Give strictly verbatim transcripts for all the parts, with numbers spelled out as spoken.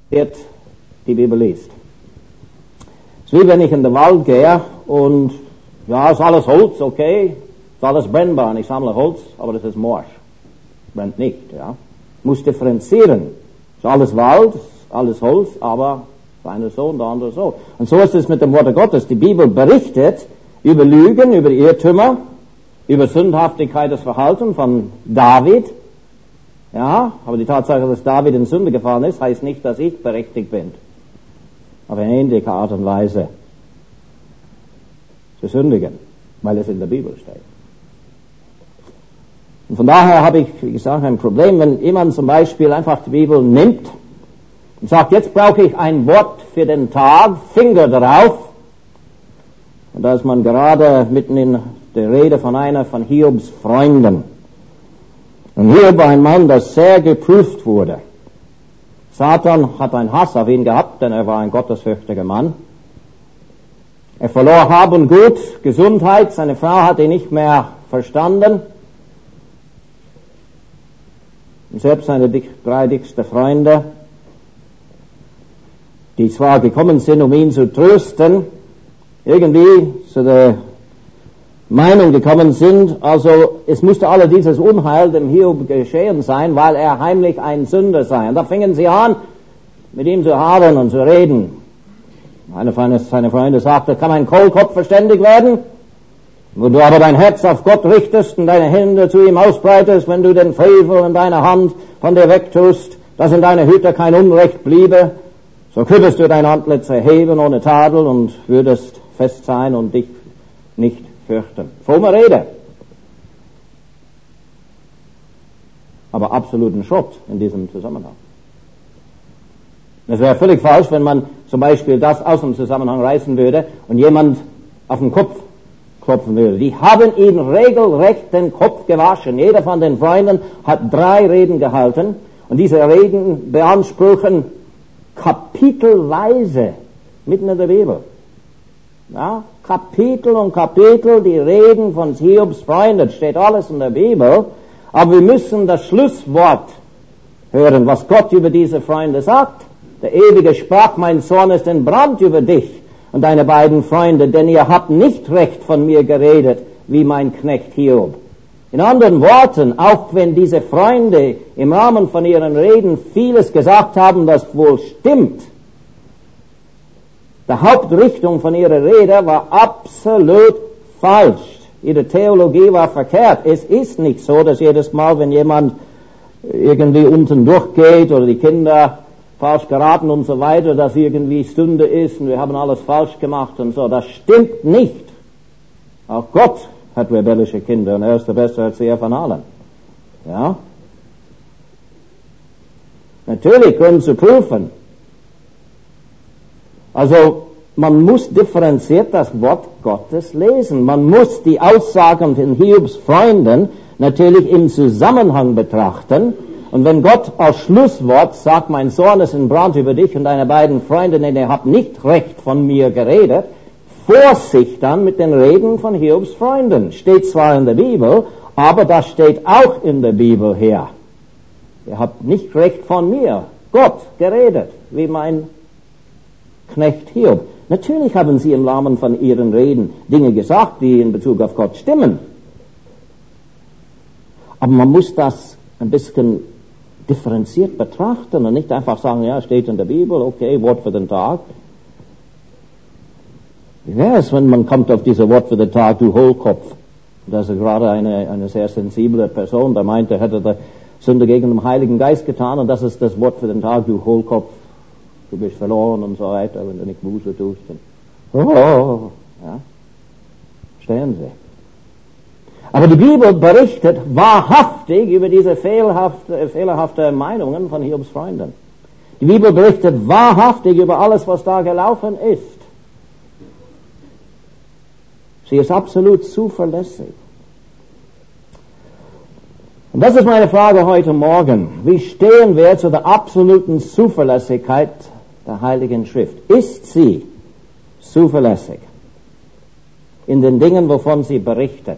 die Bibel liest. Es ist wie wenn ich in den Wald gehe und ja, ist alles Holz, okay, ist alles brennbar und ich sammle Holz, aber das ist morsch. Brennt nicht, ja. Ich muss differenzieren. Ist alles Wald, ist alles Holz, aber der eine so und der andere so. Und so ist es mit dem Wort Gottes. Die Bibel berichtet über Lügen, über Irrtümer, über Sündhaftigkeit des Verhaltens von David. Ja, aber die Tatsache, dass David in Sünde gefallen ist, heißt nicht, dass ich berechtigt bin. Aber in ähnlicher Art und Weise zu sündigen, weil es in der Bibel steht. Und von daher habe ich, wie gesagt, ein Problem, wenn jemand zum Beispiel einfach die Bibel nimmt und sagt, jetzt brauche ich ein Wort für den Tag, Finger drauf. Und da ist man gerade mitten in der Rede von einer von Hiobs Freunden. Und Hiob war ein Mann, der sehr geprüft wurde. Satan hat einen Hass auf ihn gehabt, denn er war ein gottesfürchtiger Mann. Er verlor Hab und Gut, Gesundheit, seine Frau hat ihn nicht mehr verstanden. Und selbst seine drei dicksten Freunde, die zwar gekommen sind, um ihn zu trösten, irgendwie zu der Meinung gekommen sind, also es musste alle dieses Unheil dem Hiob geschehen sein, weil er heimlich ein Sünder sei. Und da fingen sie an, mit ihm zu hadern und zu reden. Einer von seinen Freunde sagte, kann ein Kohlkopf verständig werden? Wo du aber dein Herz auf Gott richtest und deine Hände zu ihm ausbreitest, wenn du den Frevel in deiner Hand von dir wegtust, dass in deiner Hütte kein Unrecht bliebe, so könntest du dein Antlitz erheben ohne Tadel und würdest fest sein und dich nicht fürchten. Fromme Rede. Aber absoluten Schrott in diesem Zusammenhang. Es wäre völlig falsch, wenn man zum Beispiel das aus dem Zusammenhang reißen würde und jemand auf den Kopf klopfen würde. Die haben ihn regelrecht den Kopf gewaschen. Jeder von den Freunden hat drei Reden gehalten und diese Reden beanspruchen kapitelweise mitten in der Bibel. Ja, Kapitel und Kapitel, die Reden von Hiobs Freunden, steht alles in der Bibel, aber wir müssen das Schlusswort hören, was Gott über diese Freunde sagt. Der Ewige sprach, mein Sohn ist in Brand über dich und deine beiden Freunde, denn ihr habt nicht recht von mir geredet, wie mein Knecht Hiob. In anderen Worten, auch wenn diese Freunde im Rahmen von ihren Reden vieles gesagt haben, das wohl stimmt, die Hauptrichtung von ihrer Rede war absolut falsch. Ihre Theologie war verkehrt. Es ist nicht so, dass jedes Mal, wenn jemand irgendwie unten durchgeht oder die Kinder falsch geraten und so weiter, dass irgendwie Sünde ist und wir haben alles falsch gemacht und so. Das stimmt nicht. Auch Gott hat rebellische Kinder und er ist der beste Erzieher von allen. Ja? Natürlich Grund zu prüfen. Also, man muss differenziert das Wort Gottes lesen. Man muss die Aussagen von Hiobs Freunden natürlich im Zusammenhang betrachten. Und wenn Gott als Schlusswort sagt, mein Sohn ist in Brand über dich und deine beiden Freunde, denn ihr habt nicht recht von mir geredet, Vorsicht dann mit den Reden von Hiobs Freunden. Steht zwar in der Bibel, aber das steht auch in der Bibel her. Ihr habt nicht recht von mir, Gott, geredet, wie mein Knecht Hiob. Natürlich haben sie im Rahmen von ihren Reden Dinge gesagt, die in Bezug auf Gott stimmen. Aber man muss das ein bisschen differenziert betrachten und nicht einfach sagen, ja, steht in der Bibel, okay, Wort für den Tag. Wie wäre es, wenn man kommt auf dieses Wort für den Tag, du Hohlkopf? Das ist gerade eine, eine sehr sensible Person, der meinte, er hätte der Sünde gegen den Heiligen Geist getan und das ist das Wort für den Tag, du Hohlkopf. Du bist verloren und so weiter, wenn du nicht Buße tust. Oh, oh, oh, ja. Verstehen Sie? Aber die Bibel berichtet wahrhaftig über diese fehlerhafte, fehlerhafte Meinungen von Hiobs Freunden. Die Bibel berichtet wahrhaftig über alles, was da gelaufen ist. Sie ist absolut zuverlässig. Und das ist meine Frage heute Morgen. Wie stehen wir zu der absoluten Zuverlässigkeit der Heiligen Schrift? Ist sie zuverlässig in den Dingen, wovon sie berichtet?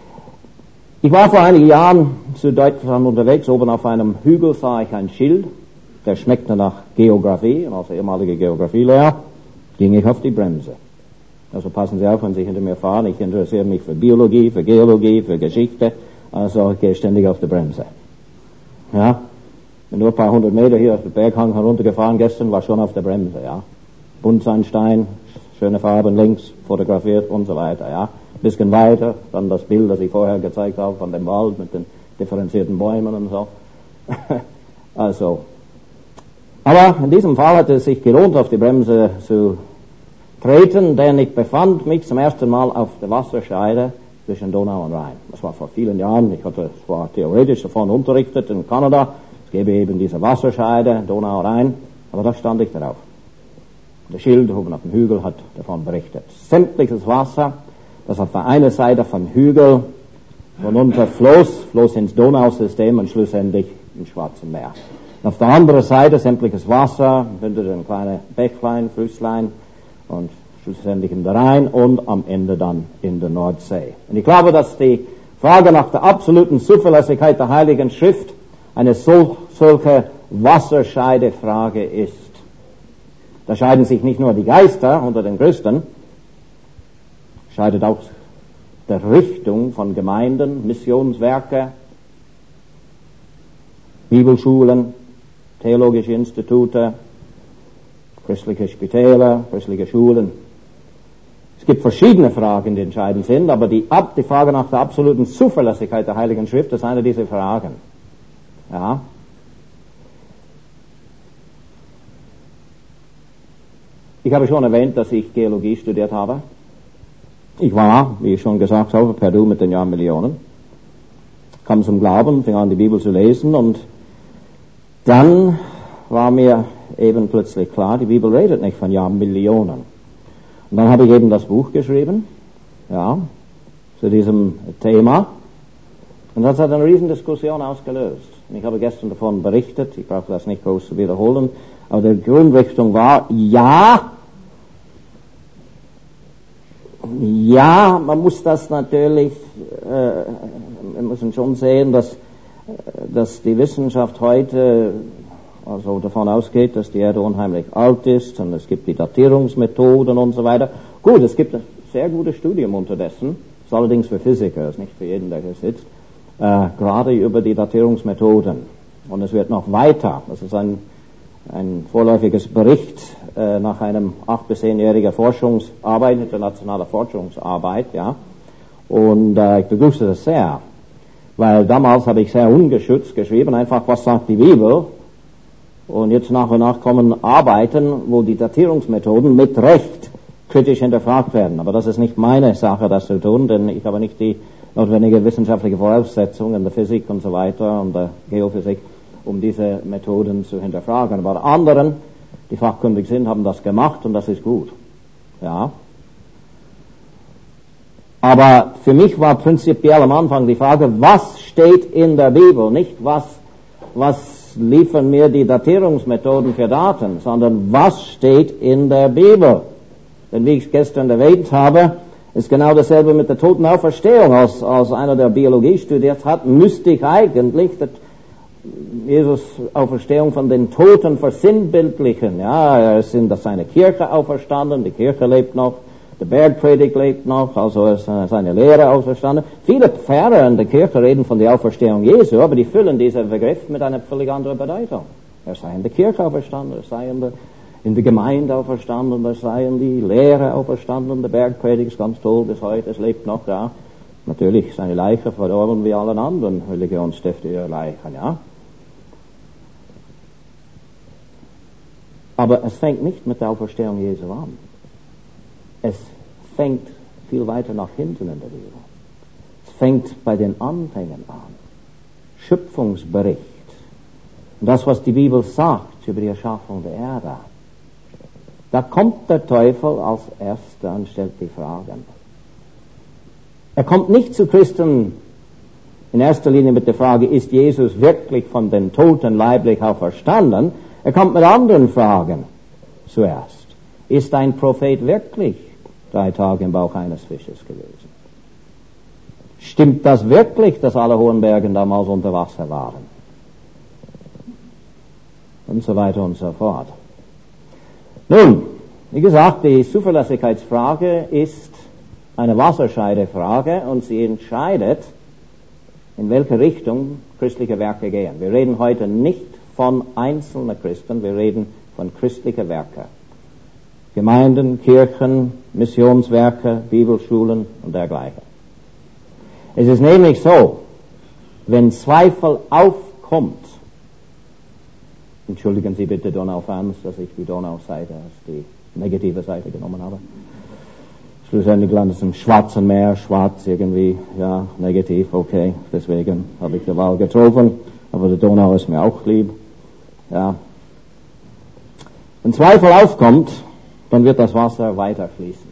Ich war vor einigen Jahren zu Deutschland unterwegs. Oben auf einem Hügel sah ich ein Schild. der schmeckte nach Geografie, und als ehemaliger Geografielehrer ging ich auf die Bremse. Also passen Sie auf, wenn Sie hinter mir fahren, ich interessiere mich für Biologie, für Geologie, für Geschichte, also ich gehe ständig auf die Bremse. Ja, bin nur ein paar hundert Meter hier auf den Berghang heruntergefahren, gestern war schon auf der Bremse, ja. Buntsandstein, schöne Farben links, fotografiert und so weiter, ja. Ein bisschen weiter, dann das Bild, das ich vorher gezeigt habe von dem Wald mit den differenzierten Bäumen und so. Also, aber in diesem Fall hat es sich gelohnt, auf die Bremse zu treten, denn ich befand mich zum ersten Mal auf der Wasserscheide zwischen Donau und Rhein. Das war vor vielen Jahren. Ich hatte zwar theoretisch davon unterrichtet in Kanada. Es gäbe eben diese Wasserscheide, Donau und Rhein, aber da stand ich drauf. Der Schild oben auf dem Hügel hat davon berichtet. Sämtliches Wasser, das auf der einen Seite vom Hügel runter floss, floss ins Donausystem und schlussendlich ins Schwarze Meer. Und auf der anderen Seite sämtliches Wasser, findet ein kleines Bächlein, Flüsslein und schlussendlich in der Rhein und am Ende dann in der Nordsee. Und ich glaube, dass die Frage nach der absoluten Zuverlässigkeit der Heiligen Schrift eine sol- solche Wasserscheidefrage ist. Da scheiden sich nicht nur die Geister unter den Christen, scheidet auch der Richtung von Gemeinden, Missionswerke, Bibelschulen, theologische Institute, christliche Spitäler, christliche Schulen. Es gibt verschiedene Fragen, die entscheidend sind, aber die, die Frage nach der absoluten Zuverlässigkeit der Heiligen Schrift ist eine dieser Fragen. Ja. Ich habe schon erwähnt, dass ich Geologie studiert habe. Ich war, wie ich schon gesagt habe, Perdu mit den Jahrmillionen. Kam zum Glauben, fing an, die Bibel zu lesen, und dann war mir eben plötzlich klar, die Bibel redet nicht von Jahrmillionen. Und dann habe ich eben das Buch geschrieben, ja, zu diesem Thema. Und das hat eine Riesendiskussion ausgelöst. Und ich habe gestern davon berichtet, ich brauche das nicht groß zu wiederholen, aber die Grundrichtung war, ja, ja, man muss das natürlich, äh, wir müssen schon sehen, dass, dass die Wissenschaft heute also davon ausgeht, dass die Erde unheimlich alt ist, und es gibt die Datierungsmethoden und so weiter. Gut, es gibt ein sehr gutes Studium unterdessen, ist allerdings für Physiker, ist nicht für jeden, der hier sitzt, äh, gerade über die Datierungsmethoden. Und es wird noch weiter, das ist ein, ein vorläufiges Bericht äh, nach einem acht- bis zehnjähriger Forschungsarbeit, internationaler Forschungsarbeit, ja. Und äh, ich begrüße das sehr, weil damals habe ich sehr ungeschützt geschrieben, einfach, was sagt die Bibel? Und jetzt nach und nach kommen Arbeiten, wo die Datierungsmethoden mit Recht kritisch hinterfragt werden. Aber das ist nicht meine Sache, das zu tun, denn ich habe nicht die notwendige wissenschaftliche Voraussetzung in der Physik und so weiter und der Geophysik, um diese Methoden zu hinterfragen. Aber anderen, die fachkundig sind, haben das gemacht, und das ist gut. Ja. Aber für mich war prinzipiell am Anfang die Frage, was steht in der Bibel? Nicht was, was liefern mir die Datierungsmethoden für Daten, sondern was steht in der Bibel? Denn wie ich gestern erwähnt habe, ist genau dasselbe mit der Totenauferstehung. Als, als einer, der Biologie studiert hat, müsste ich eigentlich die Jesus Auferstehung von den Toten versinnbildlichen. Ja, er ist in seine Kirche auferstanden, die Kirche lebt noch, der Bergpredigt lebt noch, also ist seine Lehre auferstanden. Viele Pfarrer in der Kirche reden von der Auferstehung Jesu, aber die füllen diesen Begriff mit einer völlig anderen Bedeutung. Er sei in der Kirche auferstanden, er sei in der, in der Gemeinde auferstanden, er sei in die Lehre auferstanden, der Bergpredigt ist ganz toll bis heute, es lebt noch, ja. Natürlich, seine Leiche verdorben wie allen anderen Religionsstifter ihre Leichen, ja. Aber es fängt nicht mit der Auferstehung Jesu an. Es fängt viel weiter nach hinten in der Bibel. Es fängt bei den Anfängen an. Schöpfungsbericht. Und das, was die Bibel sagt über die Erschaffung der Erde. Da kommt der Teufel als Erster und stellt die Fragen. Er kommt nicht zu Christen in erster Linie mit der Frage, ist Jesus wirklich von den Toten leiblich auferstanden? Er kommt mit anderen Fragen zuerst. Ist ein Prophet wirklich drei Tage im Bauch eines Fisches gewesen? Stimmt das wirklich, dass alle hohen Berge damals unter Wasser waren? und so weiter und so fort. Nun, wie gesagt, die Zuverlässigkeitsfrage ist eine Wasserscheidefrage und sie entscheidet, in welche Richtung christliche Werke gehen. Wir reden heute nicht von einzelnen Christen, wir reden von christlichen Werken. Gemeinden, Kirchen, Missionswerke, Bibelschulen und dergleichen. Es ist nämlich so, wenn Zweifel aufkommt, entschuldigen Sie bitte Donau-Fans, dass ich die Donau-Seite als die negative Seite genommen habe. Schlussendlich landet es im Schwarzen Meer, schwarz irgendwie, ja, negativ, okay, deswegen habe ich die Wahl getroffen, aber die Donau ist mir auch lieb, ja. Wenn Zweifel aufkommt, dann wird das Wasser weiter fließen.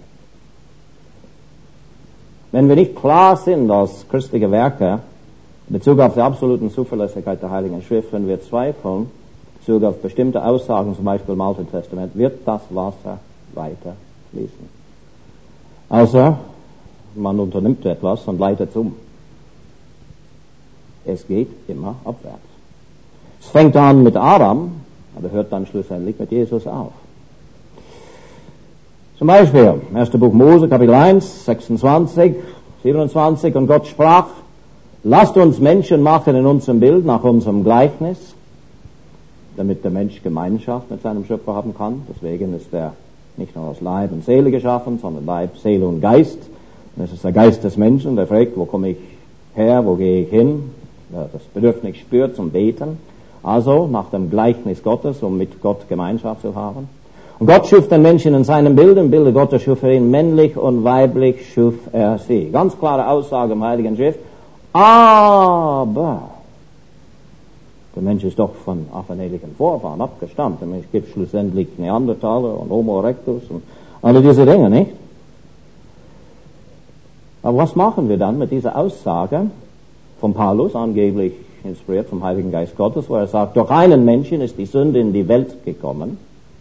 Wenn wir nicht klar sind als christliche Werke in Bezug auf die absoluten Zuverlässigkeit der Heiligen Schrift, wenn wir zweifeln, in Bezug auf bestimmte Aussagen, zum Beispiel im Alten Testament, wird das Wasser weiter fließen. Außer man unternimmt etwas und leitet es um. Es geht immer abwärts. Es fängt an mit Adam, aber hört dann schlussendlich mit Jesus auf. Zum Beispiel, erster Buch Mose, Kapitel eins, sechsundzwanzig, siebenundzwanzig, und Gott sprach, lasst uns Menschen machen in unserem Bild, nach unserem Gleichnis, damit der Mensch Gemeinschaft mit seinem Schöpfer haben kann. Deswegen ist er nicht nur aus Leib und Seele geschaffen, sondern Leib, Seele und Geist. Und es ist der Geist des Menschen, der fragt, wo komme ich her, wo gehe ich hin, der das Bedürfnis spürt zum Beten. Also nach dem Gleichnis Gottes, um mit Gott Gemeinschaft zu haben. Und Gott schuf den Menschen in seinem Bild, im Bilde Gottes schuf er ihn, männlich und weiblich schuf er sie. Ganz klare Aussage im Heiligen Schrift. Aber der Mensch ist doch von affenelischen Vorfahren abgestammt. Der Mensch gibt schlussendlich Neandertaler und Homo erectus und alle diese Dinge, nicht? Aber was machen wir dann mit dieser Aussage von Paulus, angeblich inspiriert vom Heiligen Geist Gottes, wo er sagt, durch einen Menschen ist die Sünde in die Welt gekommen.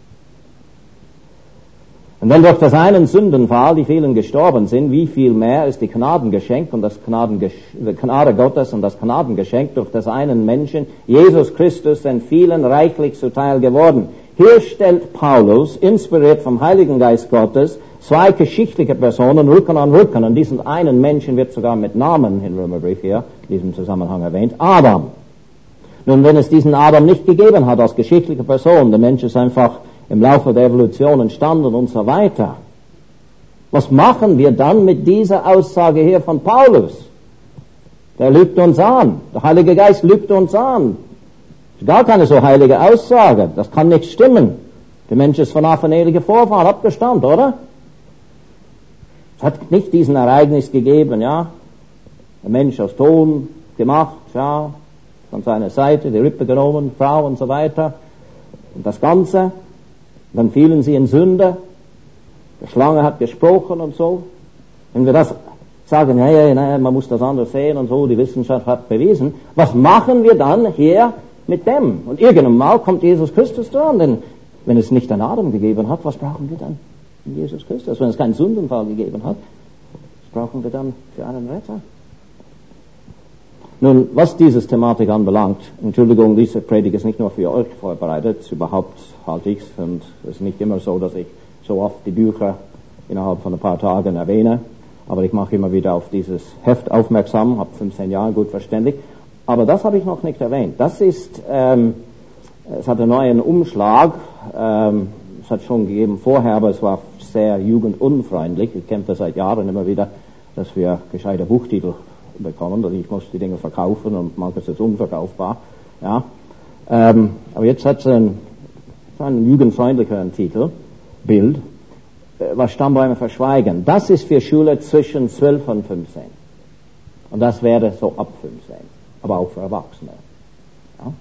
Und wenn durch das einen Sündenfall die vielen gestorben sind, wie viel mehr ist die Gnadengeschenk und das Gnadengesch- die Gnade Gottes und das Gnadengeschenk durch das einen Menschen, Jesus Christus, den vielen reichlich zuteil geworden. Hier stellt Paulus, inspiriert vom Heiligen Geist Gottes, zwei geschichtliche Personen Rücken an Rücken. Und diesen einen Menschen wird sogar mit Namen im Römerbrief hier in diesem Zusammenhang erwähnt, Adam. Nun, wenn es diesen Adam nicht gegeben hat als geschichtliche Person, der Mensch ist einfach im Laufe der Evolution entstanden und so weiter. Was machen wir dann mit dieser Aussage hier von Paulus? Der lügt uns an. Der Heilige Geist lügt uns an. Das ist gar keine so heilige Aussage. Das kann nicht stimmen. Der Mensch ist von affeneligen Vorfahren abgestammt, oder? Es hat nicht diesen Ereignis gegeben, ja. Der Mensch aus Ton gemacht, ja. Von seiner Seite, die Rippe genommen, Frau und so weiter. Und das Ganze. Dann fielen sie in Sünde, die Schlange hat gesprochen und so. Wenn wir das sagen, ja, ja, ja, man muss das anders sehen und so, die Wissenschaft hat bewiesen, was machen wir dann hier mit dem? Und irgendwann mal kommt Jesus Christus dran, denn wenn es nicht einen Adam gegeben hat, was brauchen wir dann in Jesus Christus? Wenn es keinen Sündenfall gegeben hat, was brauchen wir dann für einen Retter? Nun, was diese Thematik anbelangt, Entschuldigung, diese Predigt ist nicht nur für euch vorbereitet, überhaupt halte ich es, und es ist nicht immer so, dass ich so oft die Bücher innerhalb von ein paar Tagen erwähne, aber ich mache immer wieder auf dieses Heft aufmerksam, habe fünfzehn Jahre gut verständigt, aber das habe ich noch nicht erwähnt. Das ist, ähm, es hat einen neuen Umschlag, ähm, es hat schon gegeben vorher, aber es war sehr jugendunfreundlich. Ich kämpfe seit Jahren immer wieder, dass wir gescheite Buchtitel bekommen, also ich muss die Dinge verkaufen und manches ist jetzt unverkaufbar, ja. Ähm, aber jetzt hat es einen, einen jugendfreundlicheren Titel, Bild, äh, was Stammbäume verschweigen. Das ist für Schüler zwischen zwölf und fünfzehn. Und das wäre so ab fünfzehn, aber auch für Erwachsene. Ja.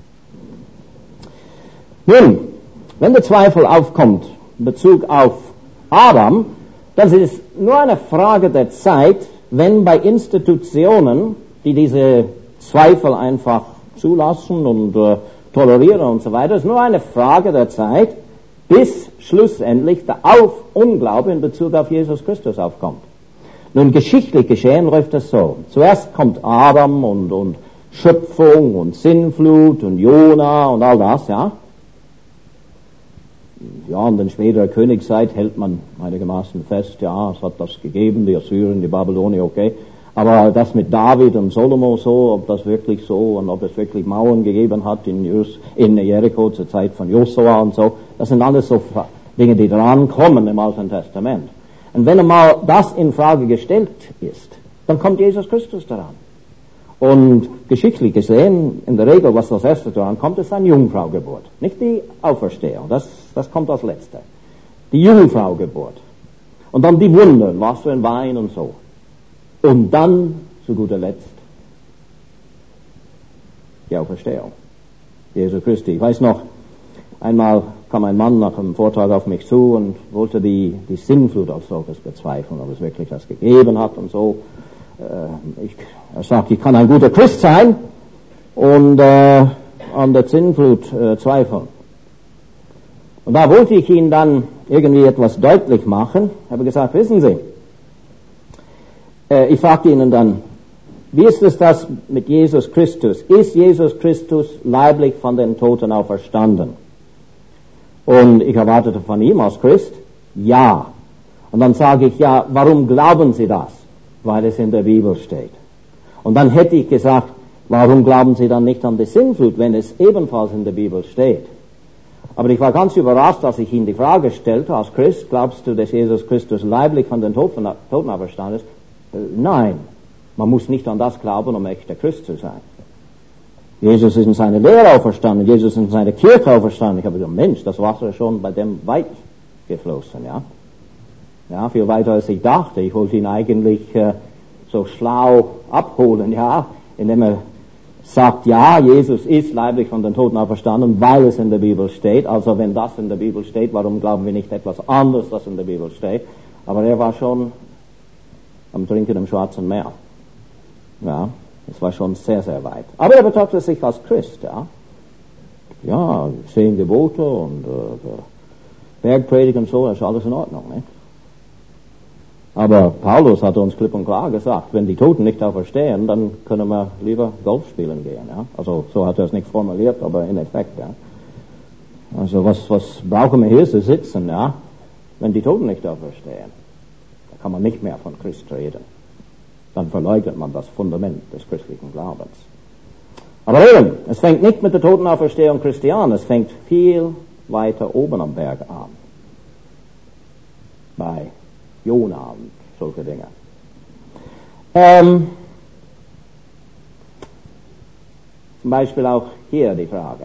Nun, wenn der Zweifel aufkommt in Bezug auf Adam, dann ist es nur eine Frage der Zeit, wenn bei Institutionen, die diese Zweifel einfach zulassen und äh, tolerieren und so weiter, ist nur eine Frage der Zeit, bis schlussendlich der Auf Unglaube in Bezug auf Jesus Christus aufkommt. Nun, geschichtlich geschehen läuft das so. Zuerst kommt Adam und, und Schöpfung und Sinnflut und Jona und all das, ja. ja, in der späteren Königszeit hält man einigermaßen fest, ja, es hat das gegeben, die Assyrer, die Babylonier, okay. Aber das mit David und Salomo so, ob das wirklich so und ob es wirklich Mauern gegeben hat in, Jus, in Jericho zur Zeit von Josua und so, das sind alles so Dinge, die dran kommen im Alten Testament. Und wenn einmal das in Frage gestellt ist, dann kommt Jesus Christus daran. Und geschichtlich gesehen, in der Regel, was das erste daran kommt, ist eine Jungfraugeburt. Nicht die Auferstehung, das, das kommt als letzte. Die Jungfraugeburt. Und dann die Wunder, Wasser und Wein und so. Und dann, zu guter Letzt, die Auferstehung. Jesu Christi. Ich weiß noch, einmal kam ein Mann nach einem Vortrag auf mich zu und wollte die, die Sintflut als solches bezweifeln, ob es wirklich das gegeben hat und so. Äh, ich, er sagt, ich kann ein guter Christ sein und äh, an der Sintflut äh, zweifeln. Und da wollte ich ihn dann irgendwie etwas deutlich machen. Ich habe gesagt, wissen Sie, ich fragte Ihnen dann, wie ist es das mit Jesus Christus? Ist Jesus Christus leiblich von den Toten auferstanden? Und ich erwartete von ihm als Christ, ja. Und dann sage ich, ja, warum glauben Sie das? Weil es in der Bibel steht. Und dann hätte ich gesagt, warum glauben Sie dann nicht an die Sintflut, wenn es ebenfalls in der Bibel steht? Aber ich war ganz überrascht, als ich ihm die Frage stellte, als Christ, glaubst du, dass Jesus Christus leiblich von den Toten auferstanden ist? Nein, man muss nicht an das glauben, um echter Christ zu sein. Jesus ist in seine Lehre auferstanden, Jesus ist in seine Kirche auferstanden. Ich habe gesagt, Mensch, das Wasser ist schon bei dem weit geflossen, ja. Ja, viel weiter als ich dachte. Ich wollte ihn eigentlich äh, so schlau abholen, ja, indem er sagt, ja, Jesus ist leiblich von den Toten auferstanden, weil es in der Bibel steht. Also wenn das in der Bibel steht, warum glauben wir nicht etwas anderes, das in der Bibel steht? Aber er war schon am Trinken im Schwarzen Meer. Ja, das war schon sehr, sehr weit. Aber er betrachtet sich als Christ, ja. Ja, zehn Gebote und äh, Bergpredigt und so, das ist alles in Ordnung, nicht? Aber Paulus hatte uns klipp und klar gesagt, wenn die Toten nicht auferstehen, dann können wir lieber Golf spielen gehen, ja. Also so hat er es nicht formuliert, aber in Effekt, ja. Also was, was brauchen wir hier zu sitzen, ja, wenn die Toten nicht auferstehen? Kann man nicht mehr von Christ reden. Dann verleugnet man das Fundament des christlichen Glaubens. Aber eben, es fängt nicht mit der Totenauferstehung Christi an, es fängt viel weiter oben am Berg an. Bei Jona und solche Dinge. Ähm, zum Beispiel auch hier die Frage.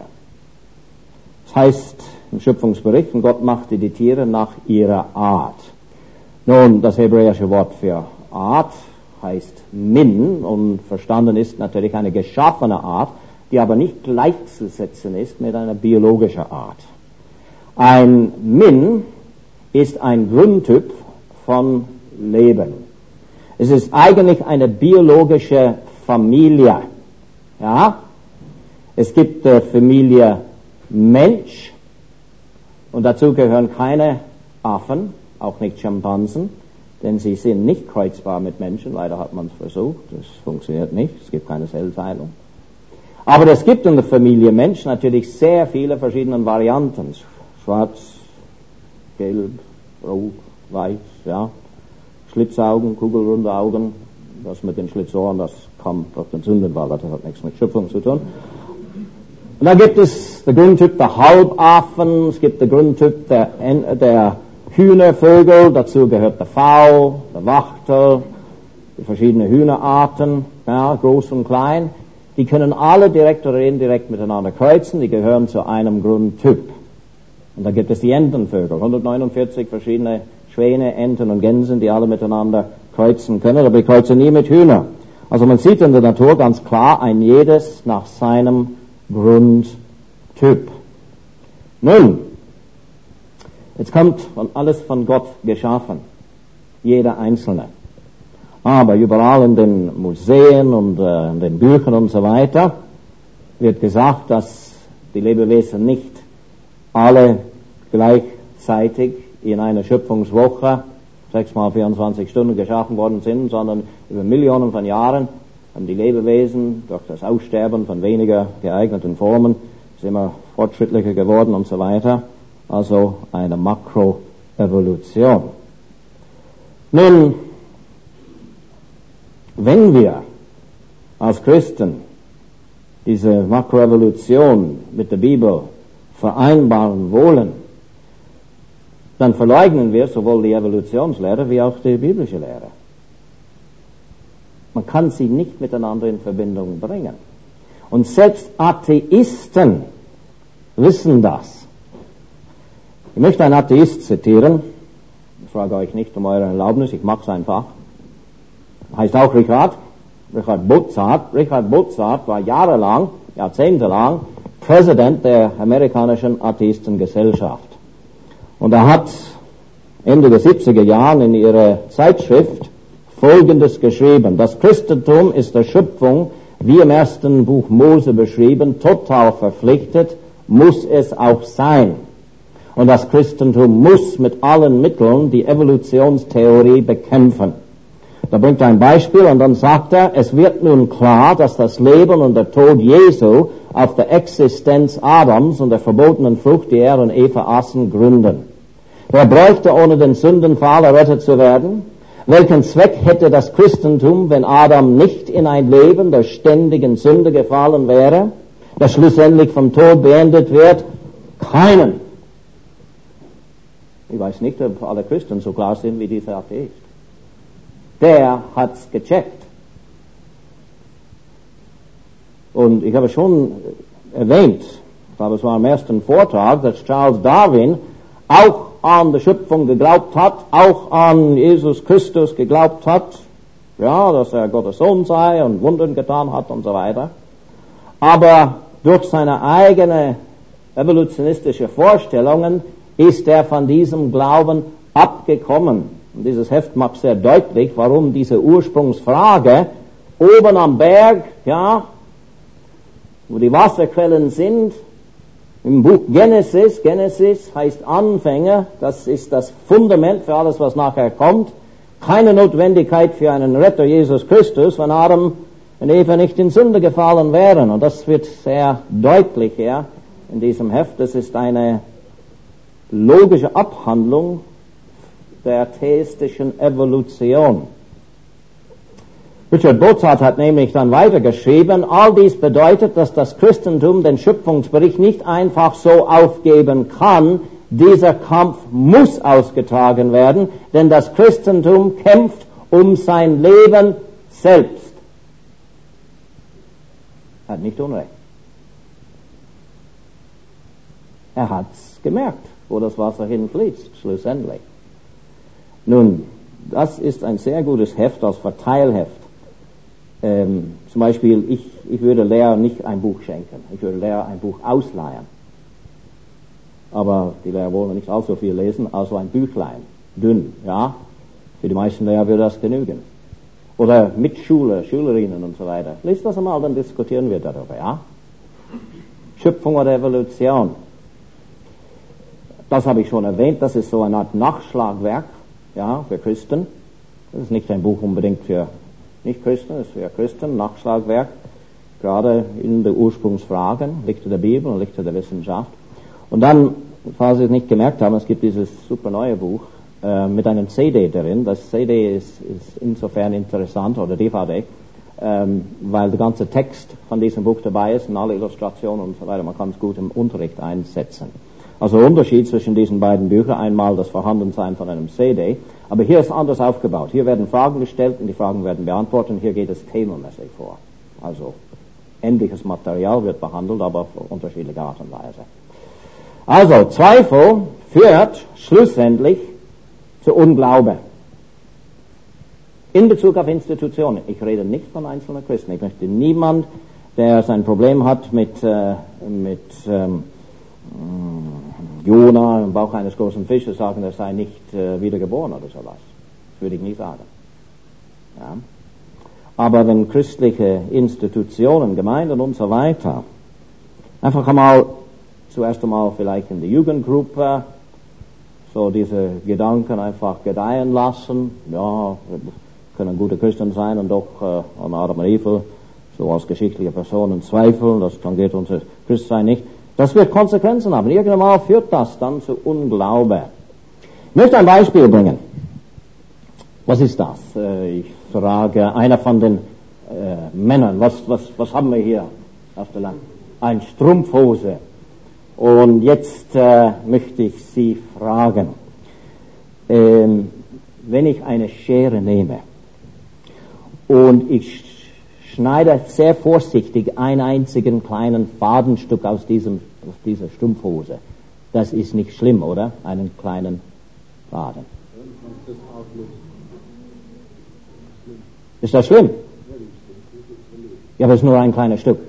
Es heißt im Schöpfungsbericht, und Gott machte die Tiere nach ihrer Art. Nun, das hebräische Wort für Art heißt Min und verstanden ist natürlich eine geschaffene Art, die aber nicht gleichzusetzen ist mit einer biologischen Art. Ein Min ist ein Grundtyp von Leben. Es ist eigentlich eine biologische Familie. Ja? Es gibt die Familie Mensch und dazu gehören keine Affen, auch nicht Schimpansen, denn sie sind nicht kreuzbar mit Menschen. Leider hat man es versucht, das funktioniert nicht, es gibt keine Zellteilung. Aber es gibt in der Familie Mensch natürlich sehr viele verschiedene Varianten. Schwarz, gelb, rot, weiß, ja. Schlitzaugen, kugelrunde Augen. Das mit den Schlitzohren, das kommt auf den Sündenfall, das hat nichts mit Schöpfung zu tun. Und dann gibt es den Grundtyp der Halbaffen, es gibt den Grundtyp der, der Hühnervögel, dazu gehört der Pfau, der Wachtel, die verschiedenen Hühnerarten, ja, groß und klein. Die können alle direkt oder indirekt miteinander kreuzen, die gehören zu einem Grundtyp. Und dann gibt es die Entenvögel, hundertneunundvierzig verschiedene Schwäne, Enten und Gänsen, die alle miteinander kreuzen können, aber die kreuzen nie mit Hühnern. Also man sieht in der Natur ganz klar ein jedes nach seinem Grundtyp. Nun, jetzt kommt alles von Gott geschaffen, jeder Einzelne. Aber überall in den Museen und äh, in den Büchern und so weiter wird gesagt, dass die Lebewesen nicht alle gleichzeitig in einer Schöpfungswoche sechs mal vierundzwanzig Stunden geschaffen worden sind, sondern über Millionen von Jahren haben die Lebewesen durch das Aussterben von weniger geeigneten Formen ist immer fortschrittlicher geworden und so weiter. also eine Makroevolution. Nun, wenn wir als Christen diese Makroevolution mit der Bibel vereinbaren wollen, dann verleugnen wir sowohl die Evolutionslehre wie auch die biblische Lehre. Man kann sie nicht miteinander in Verbindung bringen. Und selbst Atheisten wissen das. Ich möchte einen Atheist zitieren. Ich frage euch nicht um eure Erlaubnis, ich mache es einfach. Heißt auch Richard. Richard Butzard. Richard Butzard war jahrelang, jahrzehntelang Präsident der amerikanischen Atheistengesellschaft. Und er hat Ende der siebziger Jahren in ihrer Zeitschrift Folgendes geschrieben: Das Christentum ist der Schöpfung, wie im ersten Buch Mose beschrieben, total verpflichtet, muss es auch sein. Und das Christentum muss mit allen Mitteln die Evolutionstheorie bekämpfen. Da bringt er ein Beispiel und dann sagt er, es wird nun klar, dass das Leben und der Tod Jesu auf der Existenz Adams und der verbotenen Frucht, die er und Eva aßen, gründen. Wer bräuchte, ohne den Sündenfall errettet zu werden? Welchen Zweck hätte das Christentum, wenn Adam nicht in ein Leben der ständigen Sünde gefallen wäre, das schlussendlich vom Tod beendet wird? Keinen. Ich weiß nicht, ob alle Christen so klar sind wie dieser Atheist. Der hat's gecheckt. Und ich habe schon erwähnt, ich glaube es war im ersten Vortrag, dass Charles Darwin auch an die Schöpfung geglaubt hat, auch an Jesus Christus geglaubt hat, ja, dass er Gottes Sohn sei und Wunder getan hat und so weiter. Aber durch seine eigene evolutionistische Vorstellungen ist er von diesem Glauben abgekommen. Und dieses Heft macht sehr deutlich, warum diese Ursprungsfrage oben am Berg, ja, wo die Wasserquellen sind, im Buch Genesis, Genesis heißt Anfänge, das ist das Fundament für alles, was nachher kommt. Keine Notwendigkeit für einen Retter Jesus Christus, wenn Adam und Eva nicht in Sünde gefallen wären. Und das wird sehr deutlich hier in diesem Heft. Das ist eine logische Abhandlung der theistischen Evolution. Richard Butzard hat nämlich dann weitergeschrieben, all dies bedeutet, dass das Christentum den Schöpfungsbericht nicht einfach so aufgeben kann. Dieser Kampf muss ausgetragen werden, denn das Christentum kämpft um sein Leben selbst. Er hat nicht Unrecht. Er hat's gemerkt, wo das Wasser hinfließt, schlussendlich. Nun, das ist ein sehr gutes Heft als Verteilheft. Ähm, zum Beispiel, ich, ich würde Lehrer nicht ein Buch schenken. Ich würde Lehrer ein Buch ausleihen. Aber die Lehrer wollen nicht allzu viel lesen, also ein Büchlein. Dünn, ja. Für die meisten Lehrer würde das genügen. Oder Mitschüler, Schülerinnen und so weiter. Lest das einmal, dann diskutieren wir darüber, ja. Schöpfung oder Evolution. Das habe ich schon erwähnt, das ist so eine Art Nachschlagwerk, ja, für Christen. Das ist nicht ein Buch unbedingt für Nicht-Christen, das ist für Christen, Nachschlagwerk, gerade in den Ursprungsfragen, Lichter der Bibel und Lichter der Wissenschaft. Und dann, falls Sie es nicht gemerkt haben, es gibt dieses super neue Buch äh, mit einem C D darin. Das C D ist, ist insofern interessant, oder D V D, ähm, weil der ganze Text von diesem Buch dabei ist und alle Illustrationen und so weiter. Man kann es gut im Unterricht einsetzen. Also der Unterschied zwischen diesen beiden Büchern, einmal das Vorhandensein von einem C D, aber hier ist anders aufgebaut. Hier werden Fragen gestellt und die Fragen werden beantwortet und hier geht es themenmäßig vor. Also ähnliches Material wird behandelt, aber auf unterschiedliche Art und Weise. Also Zweifel führt schlussendlich zu Unglaube. In Bezug auf Institutionen. Ich rede nicht von einzelnen Christen. Ich möchte niemand, der sein Problem hat mit, äh, mit ähm, Jona im Bauch eines großen Fisches, sagen, er sei nicht äh, wiedergeboren oder sowas. Das würde ich nicht sagen. Ja. Aber wenn christliche Institutionen, Gemeinden und so weiter einfach einmal zuerst einmal vielleicht in der Jugendgruppe so diese Gedanken einfach gedeihen lassen, ja, wir können gute Christen sein und doch äh, an Adam und Eva so als geschichtliche Personen zweifeln, das tangiert unser Christsein nicht. Das wird Konsequenzen haben. Irgendwann führt das dann zu Unglaube. Ich möchte ein Beispiel bringen. Was ist das? Ich frage einer von den äh, Männern, was, was, was haben wir hier auf der Land? Eine Strumpfhose. Und jetzt äh, möchte ich Sie fragen, ähm, wenn ich eine Schere nehme und ich schneide sehr vorsichtig einen einzigen kleinen Fadenstück aus, diesem, aus dieser Strumpfhose, das ist nicht schlimm, oder? Einen kleinen Faden. Ist das schlimm? Ja, aber es ist nur ein kleines Stück.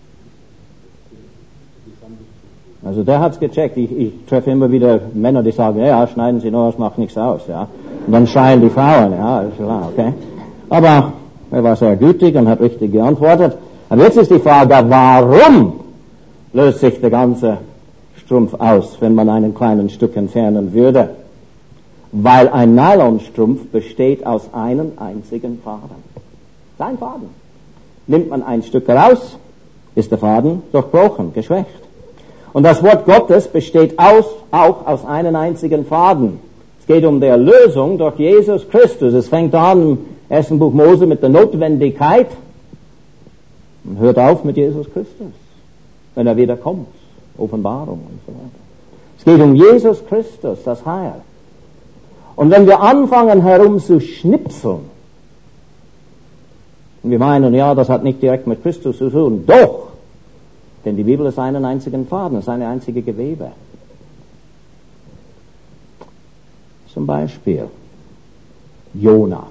Also der hat's gecheckt. Ich, ich treffe immer wieder Männer, die sagen, ja, schneiden Sie nur, das macht nichts aus, ja. Und dann schreien die Frauen, ja, ist klar, okay. Aber er war sehr gütig und hat richtig geantwortet. Aber jetzt ist die Frage, warum löst sich der ganze Strumpf aus, wenn man einen kleinen Stück entfernen würde? Weil ein Nylonstrumpf besteht aus einem einzigen Faden. Sein Faden. Nimmt man ein Stück heraus, ist der Faden durchbrochen, geschwächt. Und das Wort Gottes besteht aus, auch aus einem einzigen Faden. Es geht um die Erlösung durch Jesus Christus. Es fängt an im ersten Buch Mose mit der Notwendigkeit und hört auf mit Jesus Christus, wenn er wieder kommt. Offenbarung und so weiter. Es geht um Jesus Christus, das Heil. Und wenn wir anfangen herum zu schnipseln, und wir meinen, ja, das hat nicht direkt mit Christus zu tun, doch, denn die Bibel ist einen einzigen Faden, ist eine einzige Gewebe. Zum Beispiel Jona.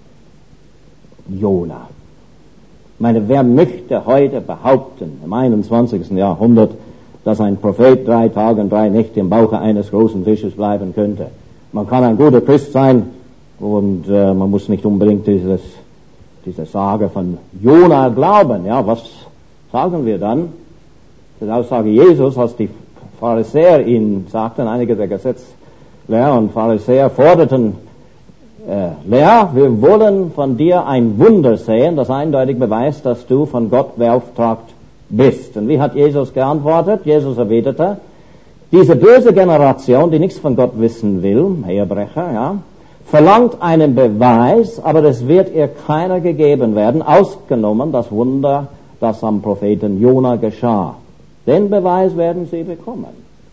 Jona. Ich meine, wer möchte heute behaupten, im einundzwanzigsten Jahrhundert, dass ein Prophet drei Tage und drei Nächte im Bauche eines großen Fisches bleiben könnte? Man kann ein guter Christ sein und äh, man muss nicht unbedingt dieses, diese Sage von Jona glauben. Ja, was sagen wir dann? Die Aussage Jesus, als die Pharisäer ihn sagten, einige der Gesetzlehrer und Pharisäer forderten, äh, Lehrer, wir wollen von dir ein Wunder sehen, das eindeutig beweist, dass du von Gott beauftragt bist. Und wie hat Jesus geantwortet? Jesus erwiderte, diese böse Generation, die nichts von Gott wissen will, Ehebrecher, ja, verlangt einen Beweis, aber es wird ihr keiner gegeben werden, ausgenommen das Wunder, das am Propheten Jona geschah. Den Beweis werden sie bekommen.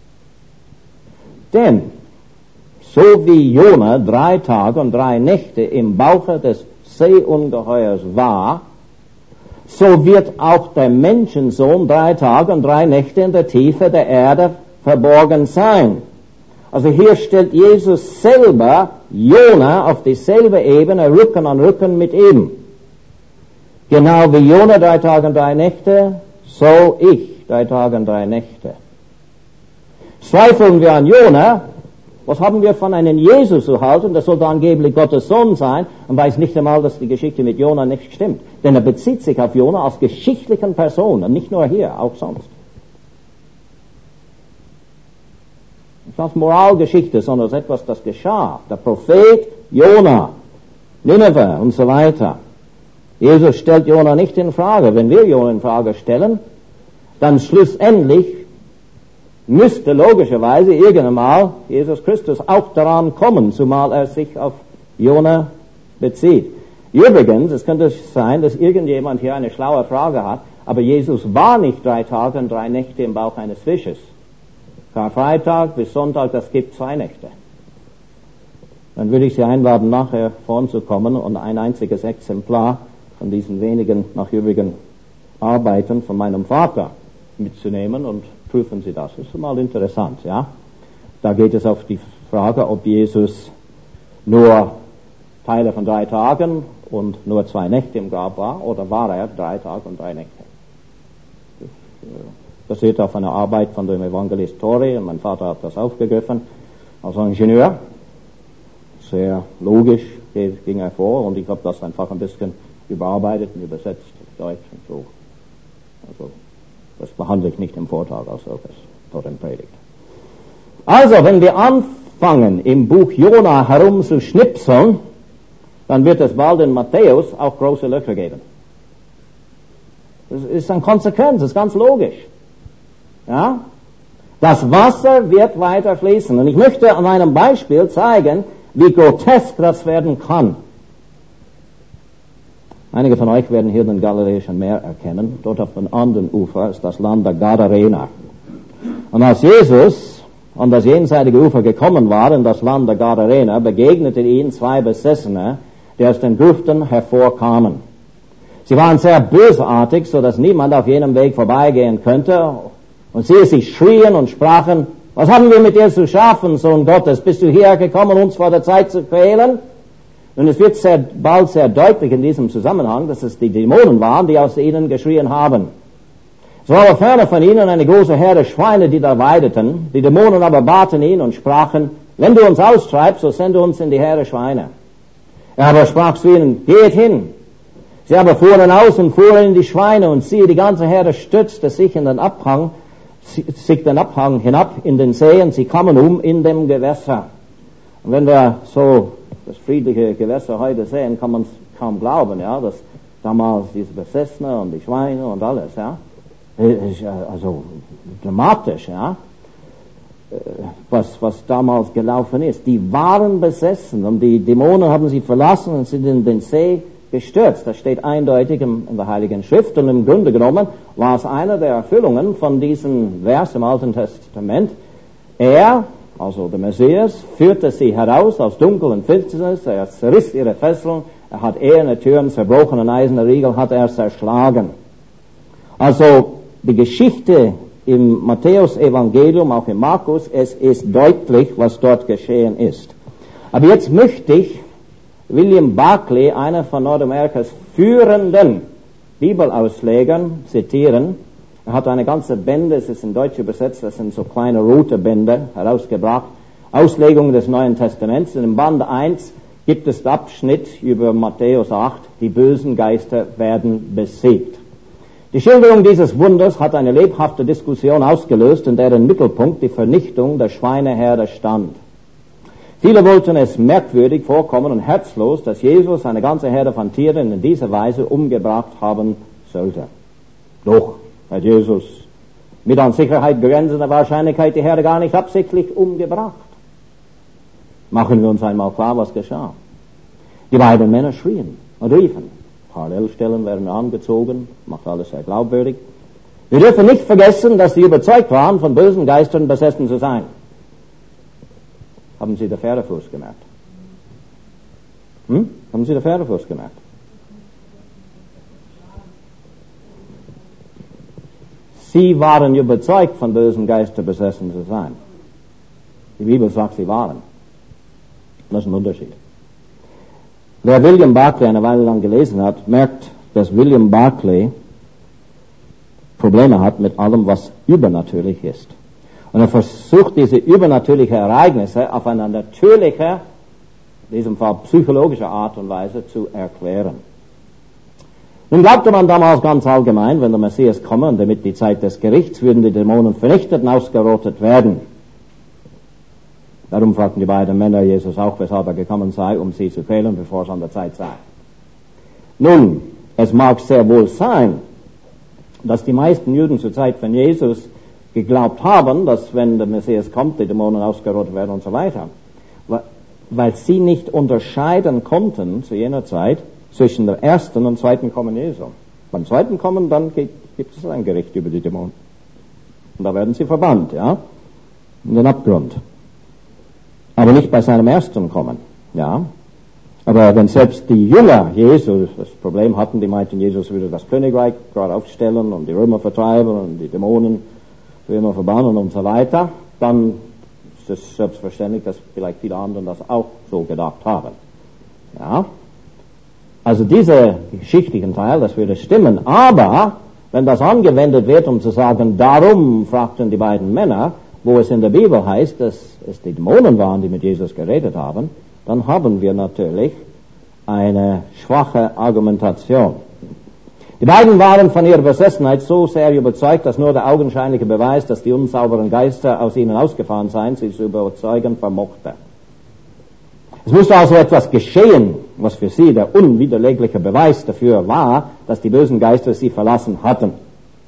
Denn, so wie Jona drei Tage und drei Nächte im Bauche des Seeungeheuers war, so wird auch der Menschensohn drei Tage und drei Nächte in der Tiefe der Erde verborgen sein. Also hier stellt Jesus selber Jona auf dieselbe Ebene, Rücken an Rücken mit ihm. Genau wie Jona drei Tage und drei Nächte, so ich drei Tage und drei Nächte. Zweifeln wir an Jona, was haben wir von einem Jesus zu halten, der sollte angeblich Gottes Sohn sein und weiß nicht einmal, dass die Geschichte mit Jona nicht stimmt. Denn er bezieht sich auf Jona als geschichtlichen Person und nicht nur hier, auch sonst. Nicht als Moralgeschichte, sondern als etwas, das geschah. Der Prophet Jona, Nineveh und so weiter. Jesus stellt Jona nicht in Frage. Wenn wir Jona in Frage stellen, dann schlussendlich müsste logischerweise irgendwann mal Jesus Christus auch daran kommen, zumal er sich auf Jona bezieht. Übrigens, es könnte sein, dass irgendjemand hier eine schlaue Frage hat, aber Jesus war nicht drei Tage und drei Nächte im Bauch eines Fisches. Karfreitag bis Sonntag, das gibt zwei Nächte. Dann würde ich Sie einladen, nachher vorn zu kommen und ein einziges Exemplar von diesen wenigen nach übrigen Arbeiten von meinem Vater mitzunehmen und prüfen Sie das. Das ist mal interessant, ja. Da geht es auf die Frage, ob Jesus nur Teile von drei Tagen und nur zwei Nächte im Grab war, oder war er drei Tage und drei Nächte. Das basiert auf einer Arbeit von dem Evangelist Torrey, und mein Vater hat das aufgegriffen als Ingenieur. Sehr logisch ging er vor, und ich habe das einfach ein bisschen überarbeitet und übersetzt auf Deutsch und so. Also, das behandle ich nicht im Vortrag als solches, oder im Predigt. Also, wenn wir anfangen, im Buch Jona herumzuschnipseln, dann wird es bald in Matthäus auch große Löcher geben. Das ist eine Konsequenz, das ist ganz logisch. Ja? Das Wasser wird weiter fließen. Und ich möchte an einem Beispiel zeigen, wie grotesk das werden kann. Einige von euch werden hier den Galiläischen Meer erkennen. Dort auf dem anderen Ufer ist das Land der Gadarener. Und als Jesus an das jenseitige Ufer gekommen war, in das Land der Gadarener, begegneten ihnen zwei Besessene, die aus den Grüften hervorkamen. Sie waren sehr bösartig, so dass niemand auf jenem Weg vorbeigehen könnte. Und sie, sie schrien und sprachen: Was haben wir mit dir zu schaffen, Sohn Gottes? Bist du hierher gekommen, uns vor der Zeit zu quälen? Und es wird sehr bald sehr deutlich in diesem Zusammenhang, dass es die Dämonen waren, die aus ihnen geschrien haben. Es war aber ferner von ihnen eine große Herde Schweine, die da weideten. Die Dämonen aber baten ihn und sprachen: Wenn du uns austreibst, so sende uns in die Herde Schweine. Er aber sprach zu ihnen: Geht hin. Sie aber fuhren aus und fuhren in die Schweine, und siehe, die ganze Herde stürzte sich in den Abhang, sich den Abhang hinab in den See, und sie kamen um in dem Gewässer. Und wenn wir so das friedliche Gewässer heute sehen, kann man es kaum glauben, ja, dass damals diese Besessene und die Schweine und alles, ja, also dramatisch, ja, was, was damals gelaufen ist. Die waren besessen und die Dämonen haben sie verlassen und sind in den See gestürzt. Das steht eindeutig in der Heiligen Schrift, und im Grunde genommen war es eine der Erfüllungen von diesem Vers im Alten Testament. Er, also der Messias, führte sie heraus aus Dunkel und Finsternis, er zerriss ihre Fesseln, er hat eherne Türen zerbrochen und eiserne Riegel hat er zerschlagen. Also die Geschichte im Matthäus-Evangelium, auch im Markus, es ist deutlich, was dort geschehen ist. Aber jetzt möchte ich William Barclay, einer von Nordamerikas führenden Bibelauslegern, zitieren. Er hat eine ganze Bände, es ist in Deutsch übersetzt, das sind so kleine rote Bände, herausgebracht, Auslegungen des Neuen Testaments. Und im Band eins gibt es den Abschnitt über Matthäus acht, die bösen Geister werden besiegt. Die Schilderung dieses Wunders hat eine lebhafte Diskussion ausgelöst, in deren Mittelpunkt die Vernichtung der Schweineherde stand. Viele wollten es merkwürdig vorkommen und herzlos, dass Jesus eine ganze Herde von Tieren in dieser Weise umgebracht haben sollte. Doch hat Jesus mit an Sicherheit grenzender Wahrscheinlichkeit die Herde gar nicht absichtlich umgebracht. Machen wir uns einmal klar, was geschah. Die beiden Männer schrien und riefen. Parallelstellen werden angezogen, macht alles sehr glaubwürdig. Wir dürfen nicht vergessen, dass sie überzeugt waren, von bösen Geistern besessen zu sein. Haben Sie den Pferdefuß gemerkt? Hm? Haben Sie den Pferdefuß gemerkt? Sie waren überzeugt, von bösen Geistern besessen zu sein. Die Bibel sagt, sie waren. Das ist ein Unterschied. Wer William Barclay eine Weile lang gelesen hat, merkt, dass William Barclay Probleme hat mit allem, was übernatürlich ist. Und er versucht, diese übernatürlichen Ereignisse auf eine natürliche, in diesem Fall psychologische Art und Weise zu erklären. Nun glaubte man damals ganz allgemein, wenn der Messias komme und damit die Zeit des Gerichts, würden die Dämonen vernichtet und ausgerottet werden. Darum fragten die beiden Männer Jesus auch, weshalb er gekommen sei, um sie zu quälen, bevor es an der Zeit sei. Nun, es mag sehr wohl sein, dass die meisten Juden zur Zeit von Jesus geglaubt haben, dass wenn der Messias kommt, die Dämonen ausgerottet werden und so weiter. Weil sie nicht unterscheiden konnten zu jener Zeit zwischen dem ersten und zweiten Kommen Jesu. Beim zweiten Kommen dann gibt, gibt es ein Gericht über die Dämonen. Und da werden sie verbannt, ja, in den Abgrund. Aber nicht bei seinem ersten Kommen, ja. Aber wenn selbst die Jünger Jesus das Problem hatten, die meinten, Jesus würde das Königreich gerade aufstellen und die Römer vertreiben und die Dämonen für immer verbannen und so weiter, dann ist es selbstverständlich, dass vielleicht viele andere das auch so gedacht haben. Ja. Also dieser geschichtlichen Teil, das würde stimmen. Aber wenn das angewendet wird, um zu sagen, darum fragten die beiden Männer, wo es in der Bibel heißt, dass es die Dämonen waren, die mit Jesus geredet haben, dann haben wir natürlich eine schwache Argumentation. Die beiden waren von ihrer Besessenheit so sehr überzeugt, dass nur der augenscheinliche Beweis, dass die unsauberen Geister aus ihnen ausgefahren seien, sie zu überzeugen vermochte. Es musste also etwas geschehen, was für sie der unwiderlegliche Beweis dafür war, dass die bösen Geister sie verlassen hatten.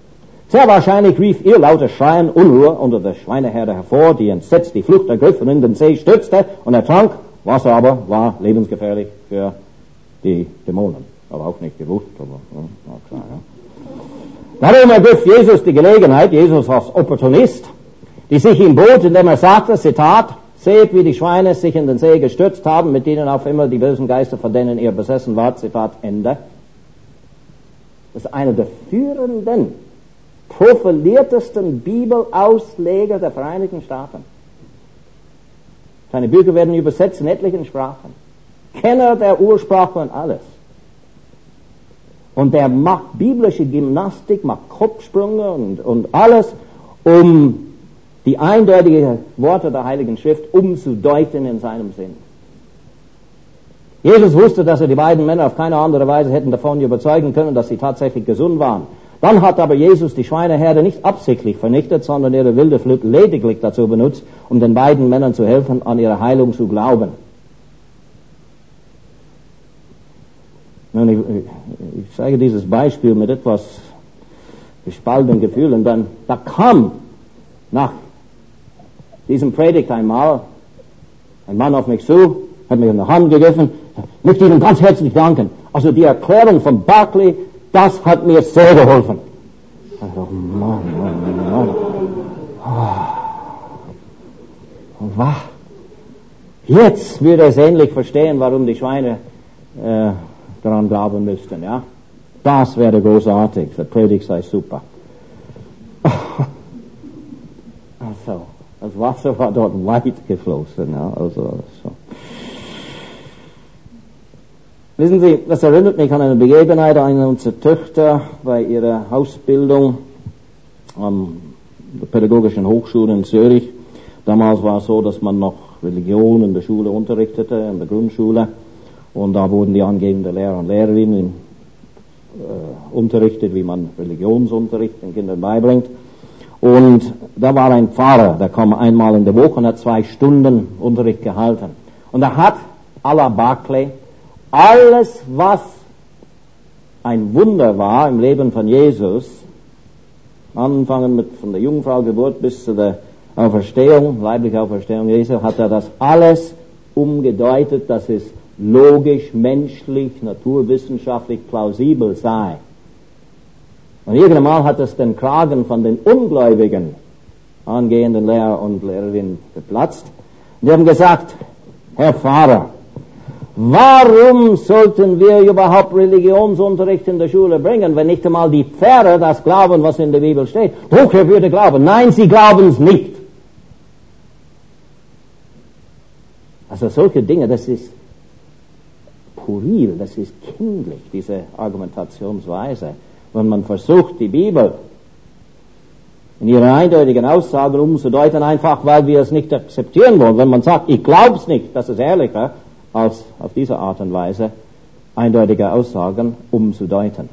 Sehr wahrscheinlich rief ihr lautes Schreien Unruhe unter der Schweineherde hervor, die entsetzt die Flucht ergriff und in den See stürzte und ertrank. Wasser aber war lebensgefährlich für die Dämonen. Aber auch nicht gewusst, aber ja, klar, ja. Darum ergriff Jesus die Gelegenheit, Jesus als Opportunist, die sich ihm bot, indem er sagte, Zitat, seht, wie die Schweine sich in den See gestürzt haben, mit denen auch immer die bösen Geister, von denen ihr besessen wart, Zitat, Ende. Das ist einer der führenden, profiliertesten Bibelausleger der Vereinigten Staaten. Seine Bücher werden übersetzt in etlichen Sprachen. Kenner der Ursprache und alles. Und der macht biblische Gymnastik, macht Kopfsprünge und, und alles, um die eindeutigen Worte der Heiligen Schrift umzudeuten in seinem Sinn. Jesus wusste, dass er die beiden Männer auf keine andere Weise hätten davon überzeugen können, dass sie tatsächlich gesund waren. Dann hat aber Jesus die Schweineherde nicht absichtlich vernichtet, sondern ihre wilde Flut lediglich dazu benutzt, um den beiden Männern zu helfen, an ihre Heilung zu glauben. Nun, ich, ich zeige dieses Beispiel mit etwas gespaltenen Gefühlen, denn da kam nach diesem Predigt einmal ein Mann auf mich zu, hat mir eine Hand gegriffen, ich möchte Ihnen ganz herzlich danken. Also die Erklärung von Barclay, das hat mir sehr geholfen. Also, Mann, Mann, Mann. Oh. Was? Jetzt würde es endlich verstehen, warum die Schweine äh, daran glauben müssten, ja? Das wäre großartig, der Predigt sei super. Also, das Wasser war dort weit geflossen, ja, also, so. Wissen Sie, das erinnert mich an eine Begebenheit, eine unserer Töchter bei ihrer Ausbildung an der Pädagogischen Hochschule in Zürich. Damals war es so, dass man noch Religion in der Schule unterrichtete, in der Grundschule. Und da wurden die angehenden Lehrer und Lehrerinnen äh, unterrichtet, wie man Religionsunterricht den Kindern beibringt. Und da war ein Pfarrer, der kam einmal in der Woche und hat zwei Stunden Unterricht gehalten. Und er hat à la Barclay alles, was ein Wunder war im Leben von Jesus, angefangen mit von der Jungfrau Geburt bis zu der Auferstehung, leibliche Auferstehung Jesu, hat er das alles umgedeutet, dass es logisch, menschlich, naturwissenschaftlich plausibel sei. Und irgendwann hat es den Kragen von den ungläubigen angehenden Lehrer und Lehrerinnen geplatzt. Die haben gesagt, Herr Pfarrer, warum sollten wir überhaupt Religionsunterricht in der Schule bringen, wenn nicht einmal die Pfarrer das glauben, was in der Bibel steht? Doch, er würde glauben. Nein, sie glauben es nicht. Also solche Dinge, das ist pueril, das ist kindlich, diese Argumentationsweise. Wenn man versucht, die Bibel in ihren eindeutigen Aussagen umzudeuten, einfach weil wir es nicht akzeptieren wollen. Wenn man sagt, ich glaub's nicht, das ist ehrlicher, als auf diese Art und Weise eindeutige Aussagen umzudeuten.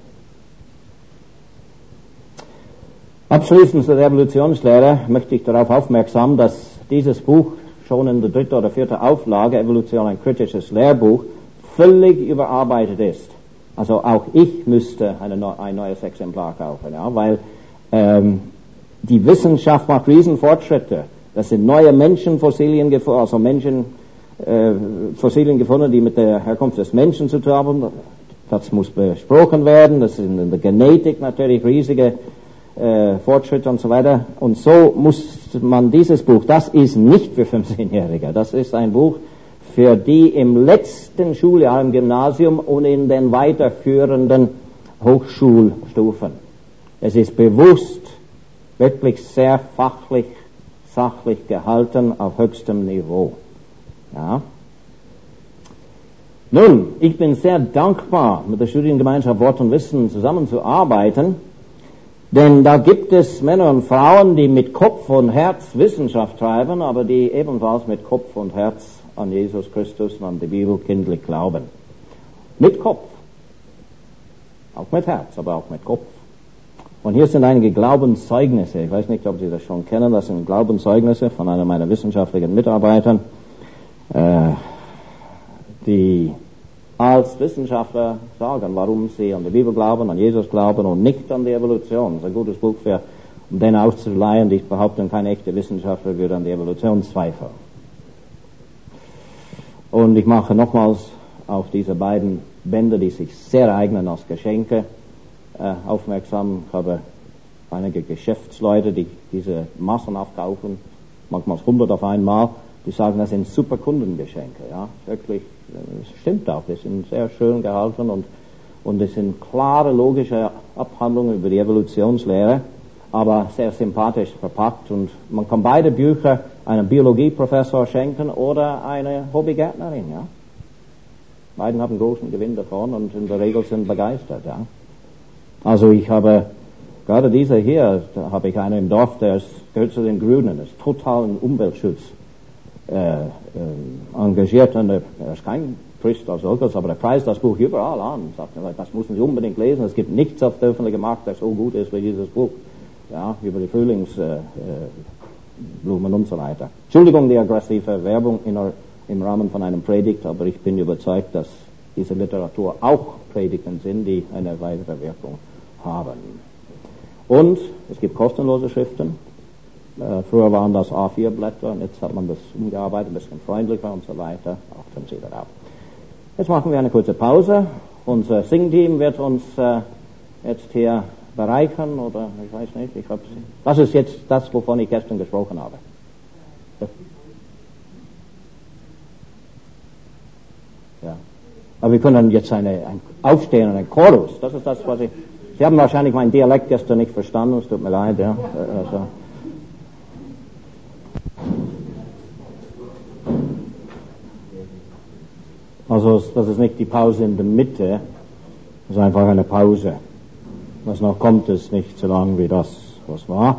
Abschließend zur Evolutionslehre möchte ich darauf aufmerksam, dass dieses Buch schon in der dritten oder vierten Auflage, Evolution, ein kritisches Lehrbuch, völlig überarbeitet ist. Also auch ich müsste eine, ein neues Exemplar kaufen, ja, weil ähm, die Wissenschaft macht Riesenfortschritte. Das sind neue Menschenfossilien gefunden, also Menschen Äh, Fossilien gefunden, die mit der Herkunft des Menschen zu tun haben. Das muss besprochen werden. Das sind in der Genetik natürlich riesige äh, Fortschritte und so weiter. Und so muss man dieses Buch, das ist nicht für fünfzehnjährige, das ist ein Buch für die im letzten Schuljahr im Gymnasium und in den weiterführenden Hochschulstufen. Es ist bewusst wirklich sehr fachlich, sachlich gehalten auf höchstem Niveau. Ja. Nun, ich bin sehr dankbar, mit der Studiengemeinschaft Wort und Wissen zusammenzuarbeiten, denn da gibt es Männer und Frauen, die mit Kopf und Herz Wissenschaft treiben, aber die ebenfalls mit Kopf und Herz an Jesus Christus und an die Bibel kindlich glauben. Mit Kopf. Auch mit Herz, aber auch mit Kopf. Und hier sind einige Glaubenszeugnisse. Ich weiß nicht, ob Sie das schon kennen. Das sind Glaubenszeugnisse von einer meiner wissenschaftlichen Mitarbeiter, die als Wissenschaftler sagen, warum sie an die Bibel glauben, an Jesus glauben und nicht an die Evolution. Das ist ein gutes Buch, für, um den auszuleihen. Ich behaupte, kein echter Wissenschaftler würde an die Evolution zweifeln. Und ich mache nochmals auf diese beiden Bände, die sich sehr eignen als Geschenke, äh, aufmerksam. Ich habe einige Geschäftsleute, die diese Massen aufkaufen, manchmal hundert auf einmal, die sagen, das sind super Kundengeschenke. Ja, wirklich, das stimmt auch. Die sind sehr schön gehalten und und es sind klare, logische Abhandlungen über die Evolutionslehre, aber sehr sympathisch verpackt. Und man kann beide Bücher einem Biologieprofessor schenken oder einer Hobbygärtnerin. Ja, beiden haben großen Gewinn davon und in der Regel sind begeistert. Ja, also ich habe gerade dieser hier, da habe ich einen im Dorf, der ist, gehört zu den Grünen, ist total im Umweltschutz äh, äh, engagiert. Und er ist kein Christ als solches, aber er preist das Buch überall an. Sagt, das müssen Sie unbedingt lesen. Es gibt nichts auf der öffentlichen Markt, das so gut ist wie dieses Buch. Ja, über die Frühlingsblumen äh, äh, und so weiter. Entschuldigung, die aggressive Werbung in, im Rahmen von einem Predigt, aber ich bin überzeugt, dass diese Literatur auch Predigten sind, die eine weitere Wirkung haben. Und es gibt kostenlose Schriften. Äh, früher waren das A vier Blätter und jetzt hat man das umgearbeitet, ein bisschen freundlicher und so weiter. Achten Sie darauf. Jetzt machen wir eine kurze Pause. Unser Singteam wird uns äh, jetzt hier bereichern oder ich weiß nicht. Ich hab, das ist jetzt das, wovon ich gestern gesprochen habe. Ja. Aber wir können jetzt eine, ein Aufstehen und ein Chorus. Das ist das, was ich. Sie haben wahrscheinlich meinen Dialekt gestern nicht verstanden. Es tut mir leid. Ja. Also. Also das ist nicht die Pause in der Mitte, das ist einfach eine Pause. Was noch kommt, ist nicht so lang wie das, was war.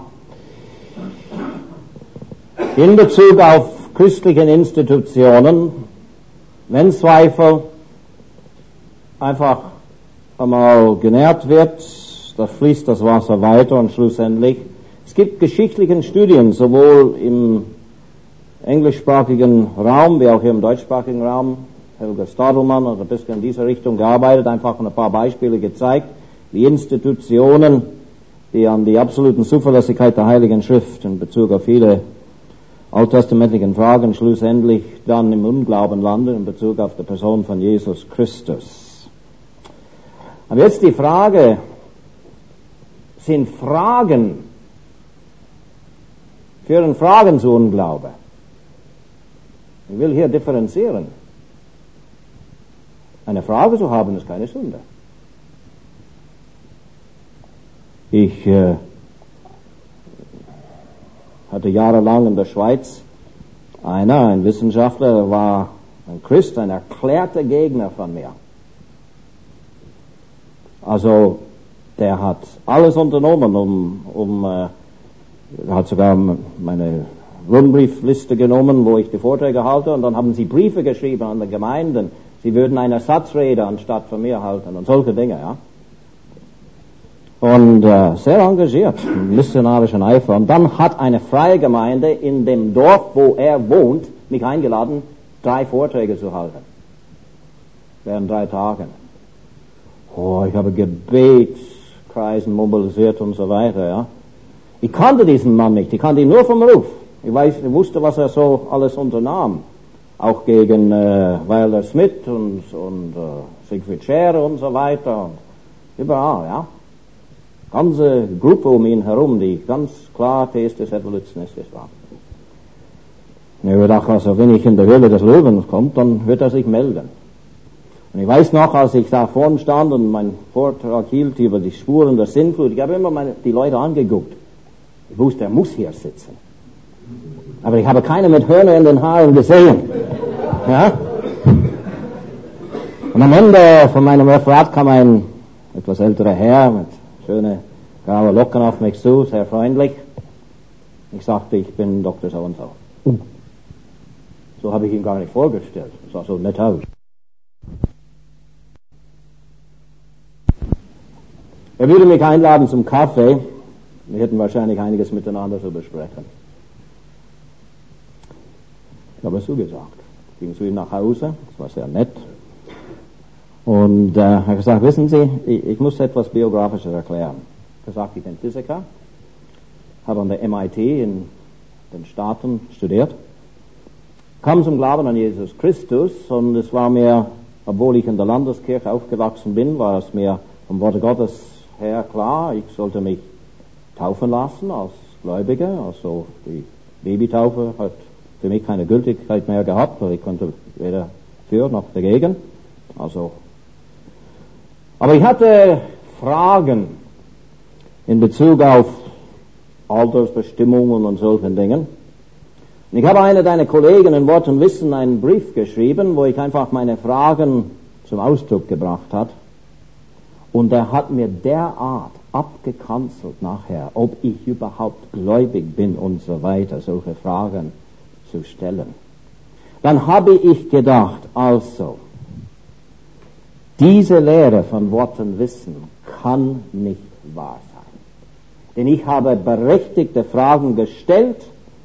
In Bezug auf christlichen Institutionen, wenn Zweifel einfach einmal genährt wird, da fließt das Wasser weiter und schlussendlich, es gibt geschichtliche Studien, sowohl im englischsprachigen Raum wie auch hier im deutschsprachigen Raum. Helga Stadelmann hat ein bisschen in diese Richtung gearbeitet, einfach ein paar Beispiele gezeigt, wie Institutionen, die an die absoluten Zuverlässigkeit der Heiligen Schrift in Bezug auf viele alttestamentlichen Fragen schlussendlich dann im Unglauben landen in Bezug auf die Person von Jesus Christus. Aber jetzt die Frage, sind Fragen, führen Fragen zu Unglaube? Ich will hier differenzieren. Eine Frage zu haben ist keine Sünde. Ich äh, hatte jahrelang in der Schweiz einer, ein Wissenschaftler, der war ein Christ, ein erklärter Gegner von mir. Also der hat alles unternommen, um, um äh, er hat sogar meine Rundbriefliste genommen, wo ich die Vorträge halte, und dann haben sie Briefe geschrieben an die Gemeinden. Sie würden eine Ersatzrede anstatt von mir halten und solche Dinge, ja. Und äh, sehr engagiert, missionarischen Eifer. Und dann hat eine freie Gemeinde in dem Dorf, wo er wohnt, mich eingeladen, drei Vorträge zu halten. Während drei Tagen. Oh, ich habe Gebetskreisen mobilisiert und so weiter, ja. Ich kannte diesen Mann nicht, ich kannte ihn nur vom Ruf. Ich, weiß, ich wusste, was er so alles unternahm. Auch gegen äh, Wilder Smith und, und äh, Siegfried Scherer und so weiter. Und überall, ja. Ganze Gruppe um ihn herum, die ganz klar theistisch, evolutionistisch war. Und ich habe gedacht, also wenn ich in der Höhle des Löwens komme, dann wird er sich melden. Und ich weiß noch, als ich da vorne stand und meinen Vortrag hielt über die Spuren der Sintflut, ich habe immer meine, die Leute angeguckt. Ich wusste, er muss hier sitzen. Aber ich habe keine mit Hörner in den Haaren gesehen. Ja? Und am Ende von meinem Referat kam ein etwas älterer Herr mit schöne graue Locken auf mich zu, sehr freundlich. Ich sagte, ich bin Doktor so und so. So habe ich ihn gar nicht vorgestellt. Das sah so nett aus. Er würde mich einladen zum Kaffee. Wir hätten wahrscheinlich einiges miteinander zu besprechen. Ich habe es zugesagt. Ich ging zu ihm nach Hause, das war sehr nett. Und äh, er hat gesagt, wissen Sie, ich, ich muss etwas Biografisches erklären. Er hat gesagt, ich bin Physiker, habe an der M I T in den Staaten studiert, kam zum Glauben an Jesus Christus und es war mir, obwohl ich in der Landeskirche aufgewachsen bin, war es mir vom Wort Gottes her klar, ich sollte mich taufen lassen als Gläubiger. Also die Babytaufe hat für mich keine Gültigkeit mehr gehabt, weil ich konnte weder für noch dagegen. Also, aber ich hatte Fragen in Bezug auf Altersbestimmungen und solchen Dingen. Und ich habe einer deiner Kollegen in Wort und Wissen einen Brief geschrieben, wo ich einfach meine Fragen zum Ausdruck gebracht habe. Und er hat mir derart abgekanzelt nachher, ob ich überhaupt gläubig bin und so weiter, solche Fragen zu stellen. Dann habe ich gedacht, also, diese Lehre von Wort und Wissen kann nicht wahr sein. Denn ich habe berechtigte Fragen gestellt.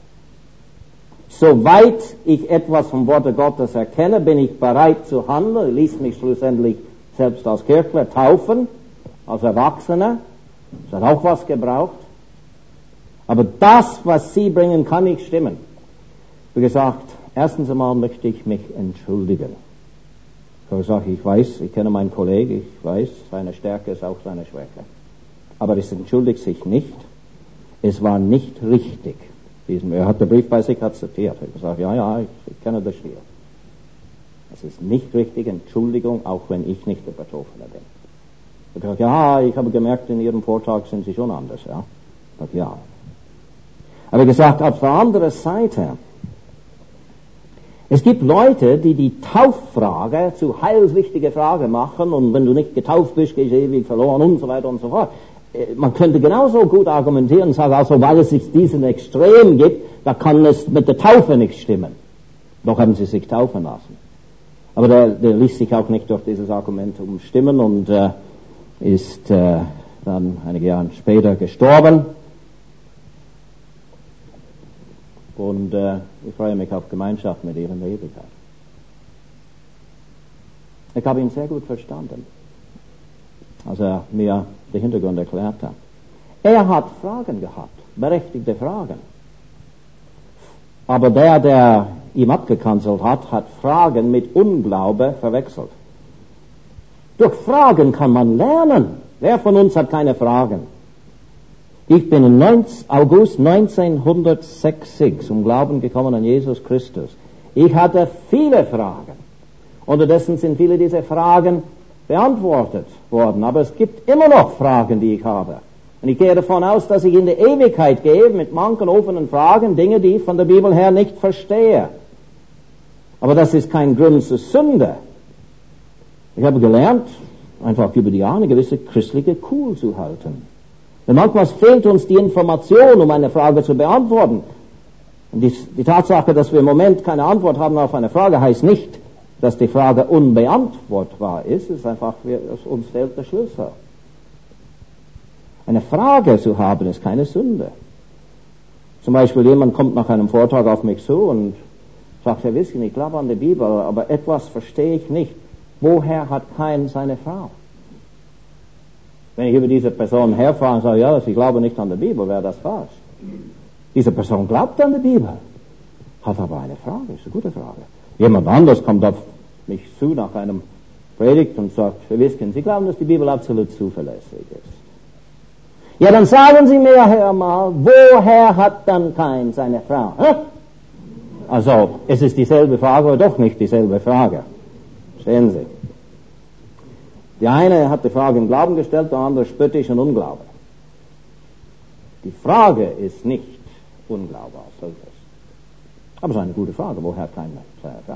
Soweit ich etwas vom Worte Gottes erkenne, bin ich bereit zu handeln. Ich ließ mich schlussendlich selbst als Kirchler taufen, als Erwachsener. Das hat auch was gebraucht. Aber das, was Sie bringen, kann nicht stimmen. Wie gesagt, erstens einmal möchte ich mich entschuldigen. Ich habe gesagt, ich weiß, ich kenne meinen Kollegen, ich weiß, seine Stärke ist auch seine Schwäche. Aber es entschuldigt sich nicht. Es war nicht richtig. Er hat den Brief bei sich akzeptiert. Er hat gesagt, ja, ja, ich, ich kenne das Spiel. Es ist nicht richtig, Entschuldigung, auch wenn ich nicht der Betroffene bin. Er hat gesagt, ja, ich habe gemerkt, in Ihrem Vortrag sind Sie schon anders, ja. Ich habe gesagt, ja. Aber gesagt, auf der anderen Seite, es gibt Leute, die die Tauffrage zu heilswichtige Frage machen und wenn du nicht getauft bist, gehst du ewig verloren und so weiter und so fort. Man könnte genauso gut argumentieren und sagen, also weil es sich diesen Extrem gibt, da kann es mit der Taufe nicht stimmen. Doch haben sie sich taufen lassen. Aber der, der ließ sich auch nicht durch dieses Argument umstimmen und äh, ist äh, dann einige Jahre später gestorben. Und äh, ich freue mich auf Gemeinschaft mit ihm in der Ewigkeit. Ich habe ihn sehr gut verstanden, als er mir den Hintergrund erklärt hat. Er hat Fragen gehabt, berechtigte Fragen. Aber der, der ihm abgekanzelt hat, hat Fragen mit Unglaube verwechselt. Durch Fragen kann man lernen. Wer von uns hat keine Fragen? Ich bin im August neunzehnhundertsechzig zum Glauben gekommen an Jesus Christus. Ich hatte viele Fragen. Unterdessen sind viele dieser Fragen beantwortet worden. Aber es gibt immer noch Fragen, die ich habe. Und ich gehe davon aus, dass ich in die Ewigkeit gehe mit manchen offenen Fragen, Dinge, die ich von der Bibel her nicht verstehe. Aber das ist kein Grund zur Sünde. Ich habe gelernt, einfach über die Jahre eine gewisse christliche Cool zu halten. Denn manchmal fehlt uns die Information, um eine Frage zu beantworten. Und die, die Tatsache, dass wir im Moment keine Antwort haben auf eine Frage, heißt nicht, dass die Frage unbeantwortbar ist. Es ist einfach, wir, uns fehlt der Schlüssel. Eine Frage zu haben, ist keine Sünde. Zum Beispiel, jemand kommt nach einem Vortrag auf mich zu und sagt, Herr Wiesken, ich glaube an die Bibel, aber etwas verstehe ich nicht. Woher hat Kain seine Frau? Wenn ich über diese Person herfahre und sage, ja, ich glaube nicht an die Bibel, wäre das falsch. Diese Person glaubt an die Bibel, hat aber eine Frage, ist eine gute Frage. Jemand anders kommt auf mich zu nach einem Predigt und sagt, Herr Wiesken, Sie glauben, dass die Bibel absolut zuverlässig ist. Ja, dann sagen Sie mir, Herr mal, woher hat dann Kain seine Frau? Hä? Also, es ist dieselbe Frage oder doch nicht dieselbe Frage. Sehen Sie. Der eine hat die Frage im Glauben gestellt, der andere spöttisch und Unglaube. Die Frage ist nicht Unglaube als solches. Aber es ist eine gute Frage, woher Kain seine Frau?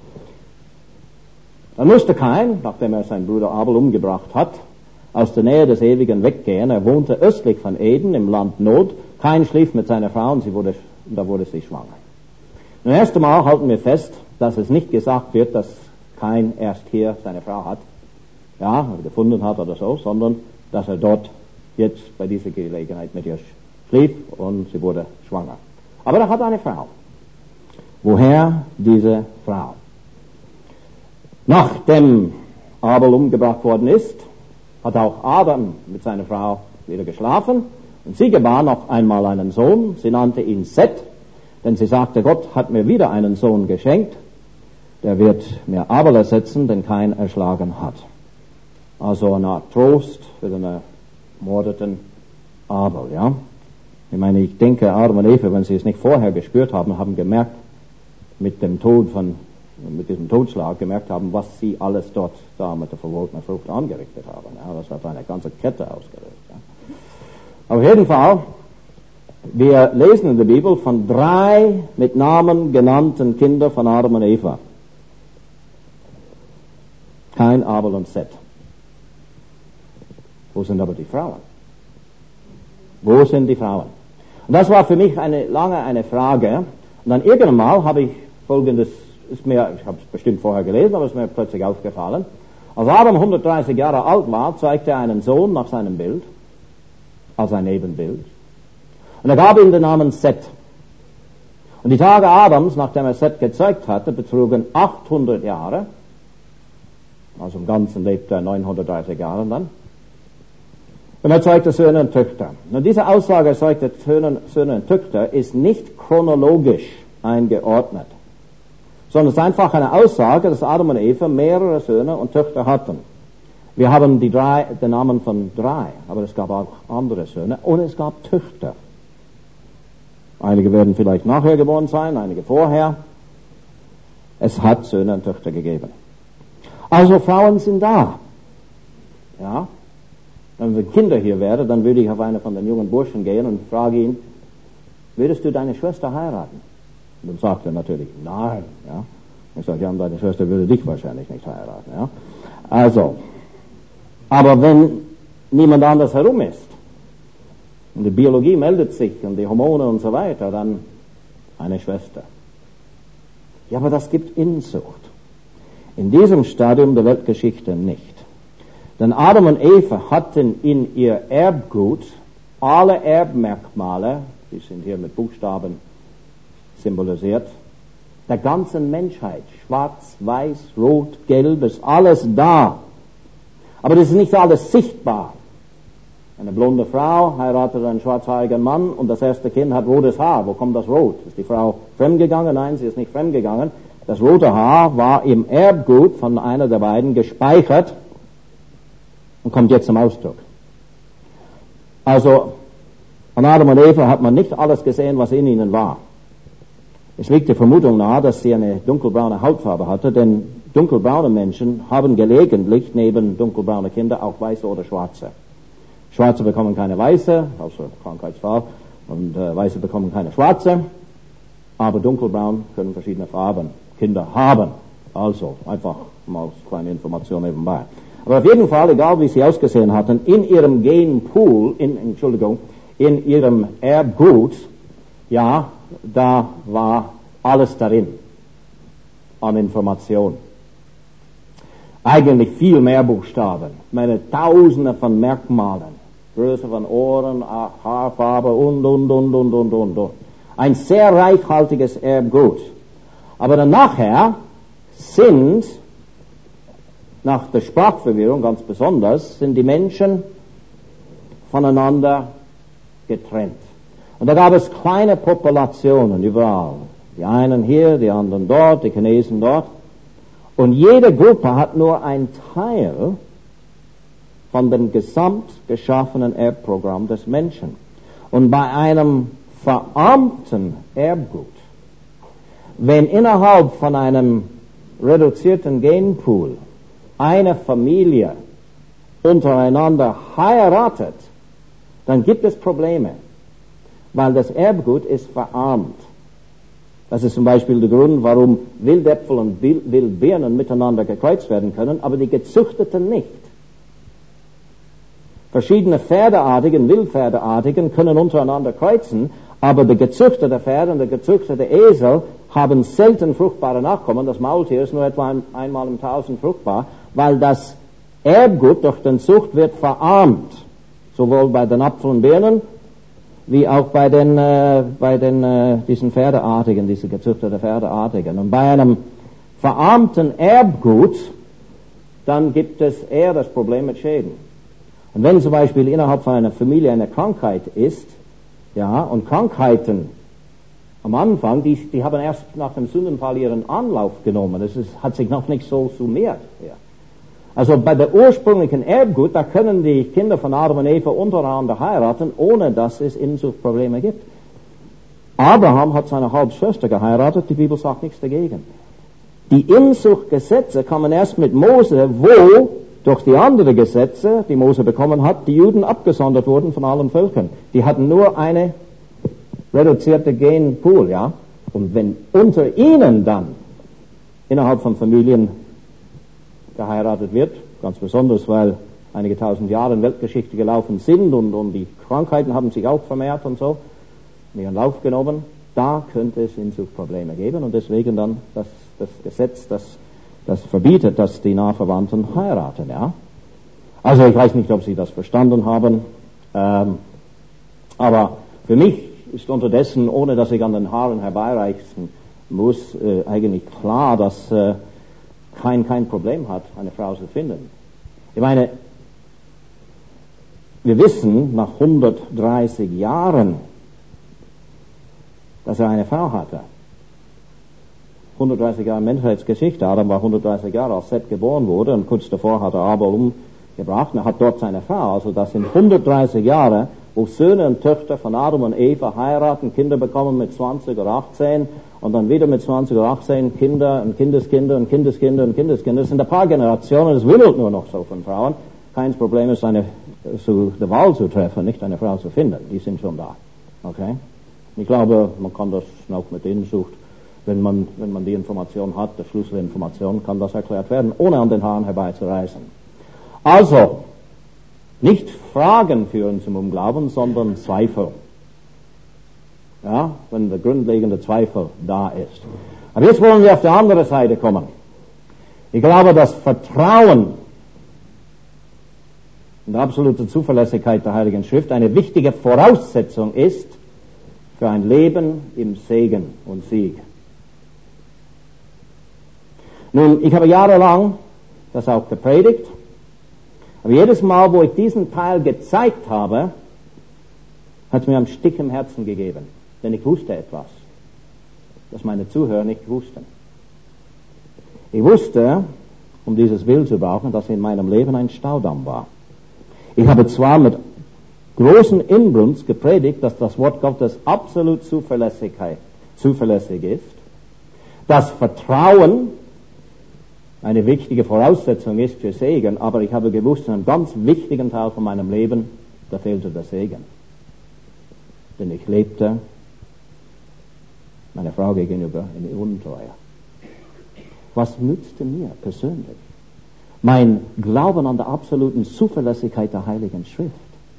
Dann musste Kain, nachdem er seinen Bruder Abel umgebracht hat, aus der Nähe des Ewigen weggehen. Er wohnte östlich von Eden im Land Nod. Kain schlief mit seiner Frau und sie wurde, da wurde sie schwanger. Nun, erst einmal halten wir fest, dass es nicht gesagt wird, dass Kain erst hier seine Frau hat, ja, gefunden hat oder so, sondern dass er dort jetzt bei dieser Gelegenheit mit ihr schlief und sie wurde schwanger. Aber er hat eine Frau. Woher diese Frau? Nach dem Abel umgebracht worden ist, hat auch Adam mit seiner Frau wieder geschlafen und sie gebar noch einmal einen Sohn. Sie nannte ihn Seth, denn sie sagte, Gott hat mir wieder einen Sohn geschenkt, der wird mir Abel ersetzen, den Kain erschlagen hat. Also eine Art Trost für den ermordeten Abel, ja. Ich meine, ich denke, Adam und Eva, wenn sie es nicht vorher gespürt haben, haben gemerkt, mit dem Tod von, mit diesem Totschlag gemerkt haben, was sie alles dort da mit der verwolkenen Frucht angerichtet haben. Ja, das hat eine ganze Kette ausgelöst. Ja. Auf jeden Fall, wir lesen in der Bibel von drei mit Namen genannten Kindern von Adam und Eva. Kain, Abel und Seth. Wo sind aber die Frauen? Wo sind die Frauen? Und das war für mich eine, lange eine Frage. Und dann irgendwann mal habe ich Folgendes, ist mir, ich habe es bestimmt vorher gelesen, aber es ist mir plötzlich aufgefallen. Als Adam hundertdreißig Jahre alt war, zeigte er einen Sohn nach seinem Bild, als ein Ebenbild. Und er gab ihm den Namen Seth. Und die Tage Adams, nachdem er Seth gezeugt hatte, betrugen achthundert Jahre. Also im Ganzen lebte er neunhundertdreißig Jahre dann. Und er zeugte Söhne und Töchter. Und diese Aussage, er zeugte Söhne, Söhne und Töchter, ist nicht chronologisch eingeordnet, sondern es ist einfach eine Aussage, dass Adam und Eva mehrere Söhne und Töchter hatten. Wir haben die drei, den Namen von drei, aber es gab auch andere Söhne und es gab Töchter. Einige werden vielleicht nachher geboren sein, einige vorher. Es hat Söhne und Töchter gegeben. Also Frauen sind da. Ja. Wenn wir Kinder hier wären, dann würde ich auf einen von den jungen Burschen gehen und frage ihn, würdest du deine Schwester heiraten? Und dann sagt er natürlich, nein. Ja. Ich sage, ja, deine Schwester würde dich wahrscheinlich nicht heiraten. Ja. Also, aber wenn niemand anders herum ist, und die Biologie meldet sich und die Hormone und so weiter, dann eine Schwester. Ja, aber das gibt Inzucht. In diesem Stadium der Weltgeschichte nicht. Denn Adam und Eva hatten in ihr Erbgut alle Erbmerkmale, die sind hier mit Buchstaben symbolisiert, der ganzen Menschheit. Schwarz, weiß, rot, gelb, ist alles da. Aber das ist nicht alles sichtbar. Eine blonde Frau heiratet einen schwarzhaarigen Mann und das erste Kind hat rotes Haar. Wo kommt das Rot? Ist die Frau fremdgegangen? Nein, sie ist nicht fremdgegangen. Das rote Haar war im Erbgut von einer der beiden gespeichert und kommt jetzt zum Ausdruck. Also, an Adam und Eva hat man nicht alles gesehen, was in ihnen war. Es liegt die Vermutung nahe, dass sie eine dunkelbraune Hautfarbe hatte, denn dunkelbraune Menschen haben gelegentlich neben dunkelbraune Kinder auch weiße oder schwarze. Schwarze bekommen keine weiße, außer Krankheitsfall, und äh, weiße bekommen keine schwarze, aber dunkelbraun können verschiedene Farben Kinder haben. Also, einfach mal als kleine Information nebenbei. Aber auf jeden Fall, egal wie sie ausgesehen hatten, in ihrem Genpool, in, Entschuldigung, in ihrem Erbgut, ja, da war alles darin an Information. Eigentlich viel mehr Buchstaben. Ich meine, tausende von Merkmalen. Größe von Ohren, Haarfarbe und, und, und, und, und, und, und. Ein sehr reichhaltiges Erbgut. Aber dann nachher sind, nach der Sprachverwirrung ganz besonders, sind die Menschen voneinander getrennt. Und da gab es kleine Populationen überall. Die einen hier, die anderen dort, die Chinesen dort. Und jede Gruppe hat nur einen Teil von dem gesamt geschaffenen Erbprogramm des Menschen. Und bei einem verarmten Erbgut, wenn innerhalb von einem reduzierten Genpool eine Familie untereinander heiratet, dann gibt es Probleme, weil das Erbgut ist verarmt. Das ist zum Beispiel der Grund, warum Wildäpfel und Wildbirnen miteinander gekreuzt werden können, aber die gezüchteten nicht. Verschiedene Pferdeartigen, Wildpferdeartigen können untereinander kreuzen, aber der gezüchtete Pferd und der gezüchtete Esel haben selten fruchtbare Nachkommen. Das Maultier ist nur etwa ein, einmal im Tausend fruchtbar, weil das Erbgut durch den Zucht wird verarmt. Sowohl bei den Apfel und Birnen, wie auch bei den, äh, bei den, äh, diesen Pferdeartigen, diese gezüchteten Pferdeartigen. Und bei einem verarmten Erbgut dann gibt es eher das Problem mit Schäden. Und wenn zum Beispiel innerhalb von einer Familie eine Krankheit ist, ja, und Krankheiten am Anfang, die, die haben erst nach dem Sündenfall ihren Anlauf genommen. Das ist, hat sich noch nicht so summiert. Ja. Also bei der ursprünglichen Erbgut, da können die Kinder von Adam und Eva untereinander heiraten, ohne dass es Inzuchtprobleme gibt. Abraham hat seine Halbschwester geheiratet, die Bibel sagt nichts dagegen. Die Inzuchtgesetze kamen erst mit Mose, wo durch die anderen Gesetze, die Mose bekommen hat, die Juden abgesondert wurden von allen Völkern. Die hatten nur eine reduzierte Genpool, ja. Und wenn unter ihnen dann innerhalb von Familien geheiratet wird, ganz besonders, weil einige tausend Jahre in Weltgeschichte gelaufen sind und, und die Krankheiten haben sich auch vermehrt und so, in ihren Lauf genommen, da könnte es Inzuchtprobleme geben und deswegen dann das, das Gesetz, das, das verbietet, dass die Nahverwandten heiraten, ja. Also ich weiß nicht, ob Sie das verstanden haben, ähm, aber für mich ist unterdessen, ohne dass ich an den Haaren herbeireichen muss, äh, eigentlich klar, dass äh, kein, kein Problem hat, eine Frau zu finden. Ich meine, wir wissen nach hundertdreißig Jahren, dass er eine Frau hatte. hundertdreißig Jahre Menschheitsgeschichte. Adam war hundertdreißig Jahre, als Seth geboren wurde, und kurz davor hat er Abel umgebracht, und er hat dort seine Frau. Also das sind hundertdreißig Jahre, wo Söhne und Töchter von Adam und Eva heiraten, Kinder bekommen mit zwanzig oder achtzehn, und dann wieder mit zwanzig oder achtzehn Kinder und Kindeskinder und Kindeskinder und Kindeskinder. Das sind ein paar Generationen, das wimmelt nur noch so von Frauen. Kein Problem ist, eine zu der Wahl zu treffen, nicht eine Frau zu finden. Die sind schon da. Okay? Ich glaube, man kann das auch mit Inzucht, wenn man, wenn man die Information hat, der Schlüsselinformation, kann das erklärt werden, ohne an den Haaren herbeizureißen. Also, nicht Fragen führen zum Unglauben, sondern Zweifel. Ja, wenn der grundlegende Zweifel da ist. Aber jetzt wollen wir auf die andere Seite kommen. Ich glaube, dass Vertrauen und absolute Zuverlässigkeit der Heiligen Schrift eine wichtige Voraussetzung ist für ein Leben im Segen und Sieg. Nun, ich habe jahrelang das auch gepredigt, aber jedes Mal, wo ich diesen Teil gezeigt habe, hat es mir einen Stich im Herzen gegeben, denn ich wusste etwas, das meine Zuhörer nicht wussten. Ich wusste, um dieses Bild zu brauchen, dass in meinem Leben ein Staudamm war. Ich habe zwar mit großen Inbrunst gepredigt, dass das Wort Gottes absolut Zuverlässigkeit, zuverlässig ist, dass Vertrauen eine wichtige Voraussetzung ist für Segen, aber ich habe gewusst, in einem ganz wichtigen Teil von meinem Leben, da fehlte der Segen. Denn ich lebte meiner Frau gegenüber in Untreue. Was nützte mir persönlich mein Glauben an der absoluten Zuverlässigkeit der Heiligen Schrift?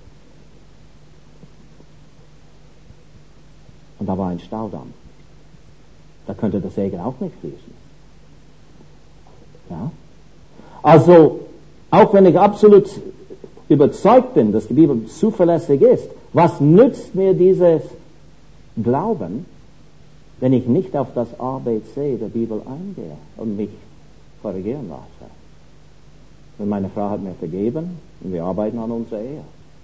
Und da war ein Staudamm. Da könnte der Segen auch nicht fließen. Ja? Also, auch wenn ich absolut überzeugt bin, dass die Bibel zuverlässig ist, was nützt mir dieses Glauben, wenn ich nicht auf das A B C der Bibel eingehe und mich korrigieren lasse? Und meine Frau hat mir vergeben und wir arbeiten an unserer Ehe.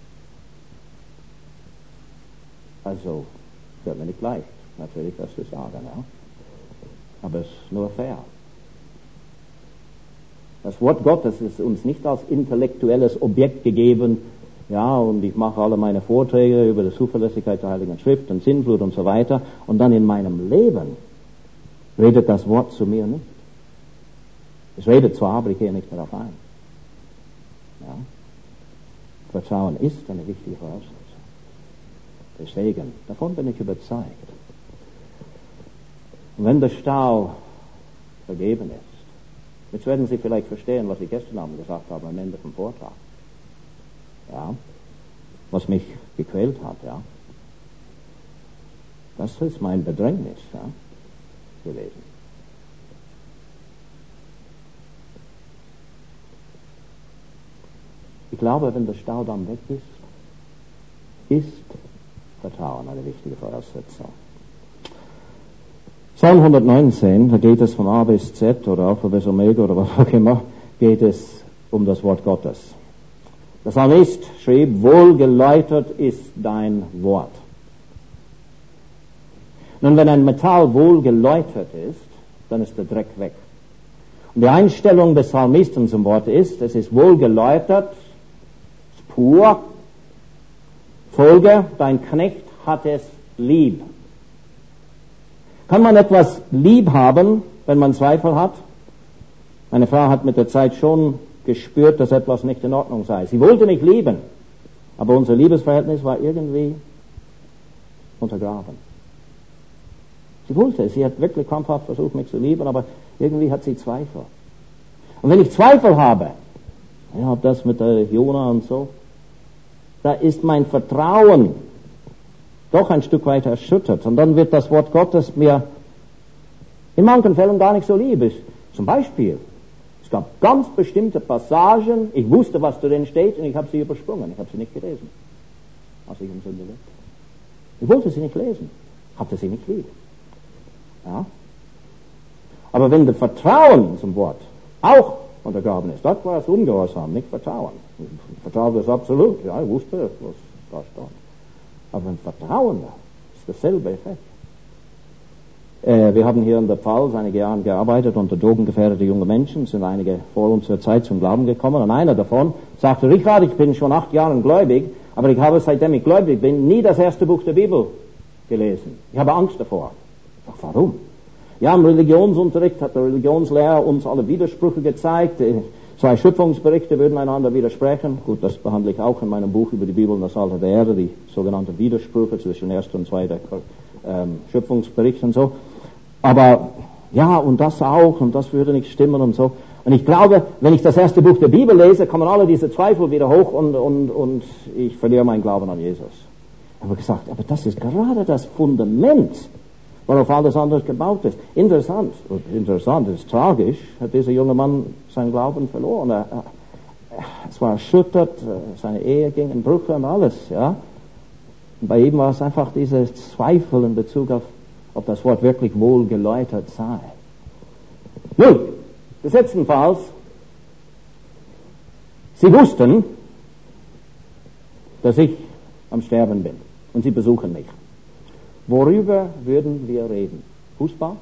Also, wird mir nicht leicht, natürlich das zu sagen, ja. Aber es ist nur fair. Das Wort Gottes ist uns nicht als intellektuelles Objekt gegeben, ja, und ich mache alle meine Vorträge über die Zuverlässigkeit der Heiligen Schrift und Sinnflut und so weiter, und dann in meinem Leben redet das Wort zu mir nicht. Es redet zwar, aber ich gehe nicht darauf ein. Ja. Vertrauen ist eine wichtige Voraussetzung. Der Segen, davon bin ich überzeugt. Und wenn der Stau vergeben ist, jetzt werden Sie vielleicht verstehen, was ich gestern Abend gesagt habe am Ende vom Vortrag. Ja, was mich gequält hat, ja. Das ist mein Bedrängnis, ja, gewesen. Ich glaube, wenn der Staudamm weg ist, ist Vertrauen eine wichtige Voraussetzung. Psalm hundertneunzehn, da geht es von A bis Z oder Alpha bis Omega oder was auch immer, geht es um das Wort Gottes. Der Psalmist schrieb, wohlgeläutert ist dein Wort. Nun, wenn ein Metall wohlgeläutert ist, dann ist der Dreck weg. Und die Einstellung des Psalmisten zum Wort ist, es ist wohlgeläutert, ist pur, Folge, dein Knecht hat es lieb. Kann man etwas lieb haben, wenn man Zweifel hat? Meine Frau hat mit der Zeit schon gespürt, dass etwas nicht in Ordnung sei. Sie wollte mich lieben, aber unser Liebesverhältnis war irgendwie untergraben. Sie wollte, sie hat wirklich krampfhaft versucht, mich zu lieben, aber irgendwie hat sie Zweifel. Und wenn ich Zweifel habe, ja, das mit der Jona und so, da ist mein Vertrauen doch ein Stück weit erschüttert. Und dann wird das Wort Gottes mir in manchen Fällen gar nicht so lieb. Zum Beispiel, es gab ganz bestimmte Passagen, ich wusste, was darin steht, und ich habe sie übersprungen. Ich habe sie nicht gelesen, als ich im Sünde lebte. Ich wollte sie nicht lesen, hatte sie nicht lieb. Ja? Aber wenn das Vertrauen zum Wort auch untergraben ist, das war es Ungehorsam, nicht Vertrauen. Vertrauen ist absolut, ja, ich wusste, was da stand. Aber ein Vertrauen ist dasselbe Effekt. Äh, wir haben hier in der Pfalz einige Jahre gearbeitet unter drogengefährdete junge Menschen, sind einige vor unserer Zeit zum Glauben gekommen, und einer davon sagte, Richard, ich bin schon acht Jahre gläubig, aber ich habe, seitdem ich gläubig bin, nie das erste Buch der Bibel gelesen. Ich habe Angst davor. Ich sage, warum? Ja, im Religionsunterricht hat der Religionslehrer uns alle Widersprüche gezeigt. Zwei Schöpfungsberichte würden einander widersprechen. Gut, das behandle ich auch in meinem Buch über die Bibel und das Alter der Erde, die sogenannten Widersprüche zwischen erster und zweiter ähm, Schöpfungsbericht und so. Aber ja, und das auch, und das würde nicht stimmen und so. Und ich glaube, wenn ich das erste Buch der Bibel lese, kommen alle diese Zweifel wieder hoch und, und, und ich verliere meinen Glauben an Jesus. Ich habe gesagt, aber das ist gerade das Fundament, worauf alles anderes gebaut ist. Interessant, interessant, es ist tragisch, hat dieser junge Mann seinen Glauben verloren. Er, er, es war erschüttert, seine Ehe ging in Brüche und alles, ja. Und bei ihm war es einfach dieser Zweifel in Bezug auf, ob das Wort wirklich wohl geläutert sei. Nun, gesetztenfalls, sie wussten, dass ich am Sterben bin und sie besuchen mich. Worüber würden wir reden? Fußball?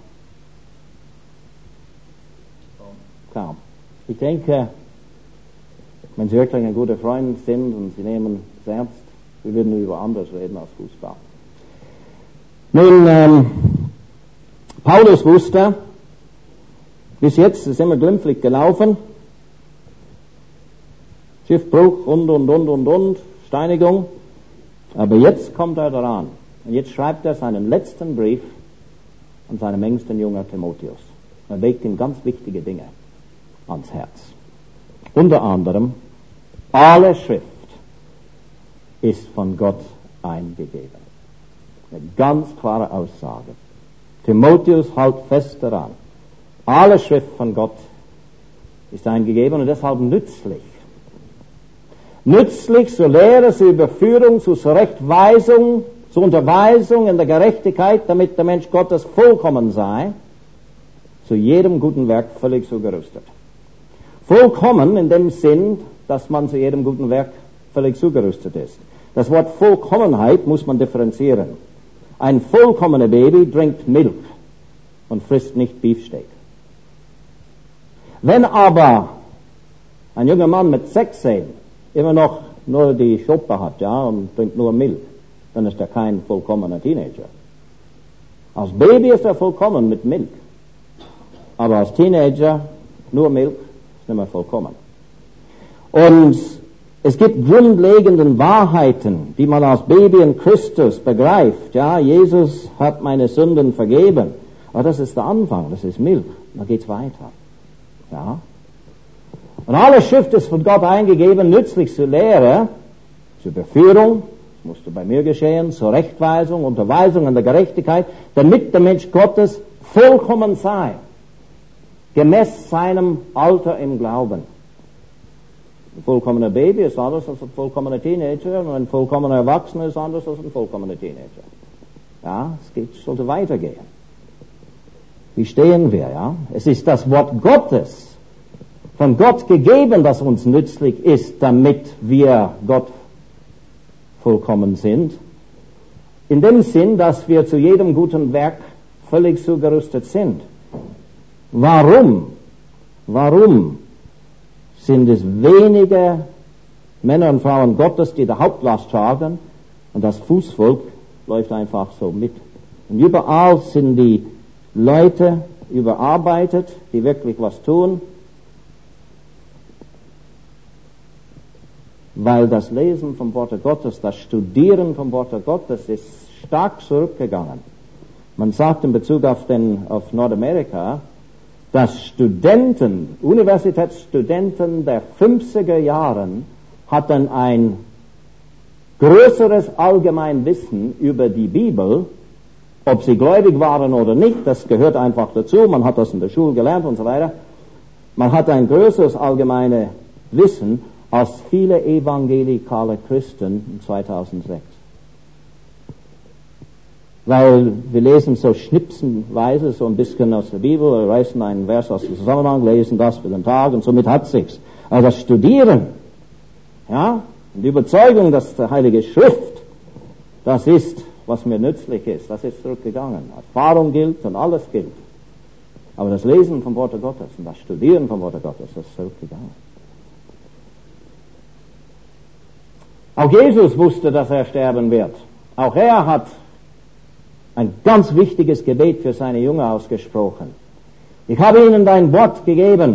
Kaum. Ich denke, wenn Sie wirklich ein guter Freund sind und Sie nehmen es ernst, wir würden über anderes reden als Fußball. Nun, ähm, Paulus wusste, bis jetzt ist immer glimpflich gelaufen, Schiffbruch und, und, und, und, und, Steinigung, aber jetzt kommt er daran. Und jetzt schreibt er seinen letzten Brief an seinen engsten Jünger Timotheus. Er legt ihm ganz wichtige Dinge ans Herz. Unter anderem, alle Schrift ist von Gott eingegeben. Eine ganz klare Aussage. Timotheus, halt fest daran. Alle Schrift von Gott ist eingegeben und deshalb nützlich. Nützlich zur Lehre, zur Überführung, zur Zurechtweisung, zur Unterweisung in der Gerechtigkeit, damit der Mensch Gottes vollkommen sei, zu jedem guten Werk völlig so gerüstet. Vollkommen in dem Sinn, dass man zu jedem guten Werk völlig zugerüstet ist. Das Wort Vollkommenheit muss man differenzieren. Ein vollkommener Baby trinkt Milch und frisst nicht Beefsteak. Wenn aber ein junger Mann mit sechzehn immer noch nur die Schoppe hat, ja, und trinkt nur Milch, dann ist er kein vollkommener Teenager. Als Baby ist er vollkommen mit Milch. Aber als Teenager nur Milch ist nicht mehr vollkommen. Und es gibt grundlegende Wahrheiten, die man als Baby in Christus begreift. Ja, Jesus hat meine Sünden vergeben. Aber das ist der Anfang, das ist Milch. Dann geht's weiter. Ja. Und alle Schrift ist von Gott eingegeben, nützlich zur Lehre, zur Beführung, musste bei mir geschehen, zur Rechtweisung, Unterweisung in der Gerechtigkeit, damit der Mensch Gottes vollkommen sei, gemäß seinem Alter im Glauben. Ein vollkommener Baby ist anders als ein vollkommener Teenager und ein vollkommener Erwachsener ist anders als ein vollkommener Teenager. Ja, es geht, sollte weitergehen. Wie stehen wir, ja? Es ist das Wort Gottes, von Gott gegeben, das uns nützlich ist, damit wir Gott vollkommen sind. In dem Sinn, dass wir zu jedem guten Werk völlig zugerüstet sind. Warum? Warum sind es wenige Männer und Frauen Gottes, die die Hauptlast tragen, und das Fußvolk läuft einfach so mit? Und überall sind die Leute überarbeitet, die wirklich was tun, weil das Lesen vom Worte Gottes, das Studieren vom Worte Gottes ist stark zurückgegangen. Man sagt in Bezug auf, den, auf Nordamerika, dass Studenten, Universitätsstudenten der fünfziger Jahren hatten ein größeres Allgemeinwissen über die Bibel, ob sie gläubig waren oder nicht, das gehört einfach dazu, man hat das in der Schule gelernt und so weiter. Man hat ein größeres allgemeines Wissen als viele evangelikale Christen zweitausendsechs. Weil wir lesen so schnipsenweise so ein bisschen aus der Bibel, reißen einen Vers aus dem Zusammenhang, lesen das für den Tag und somit hat sich's. Aber das Studieren, ja, und die Überzeugung, dass die Heilige Schrift, das ist, was mir nützlich ist, das ist zurückgegangen. Erfahrung gilt und alles gilt. Aber das Lesen vom Worte Gottes und das Studieren vom Worte Gottes, das ist zurückgegangen. Auch Jesus wusste, dass er sterben wird. Auch er hat ein ganz wichtiges Gebet für seine Jünger ausgesprochen. Ich habe ihnen dein Wort gegeben.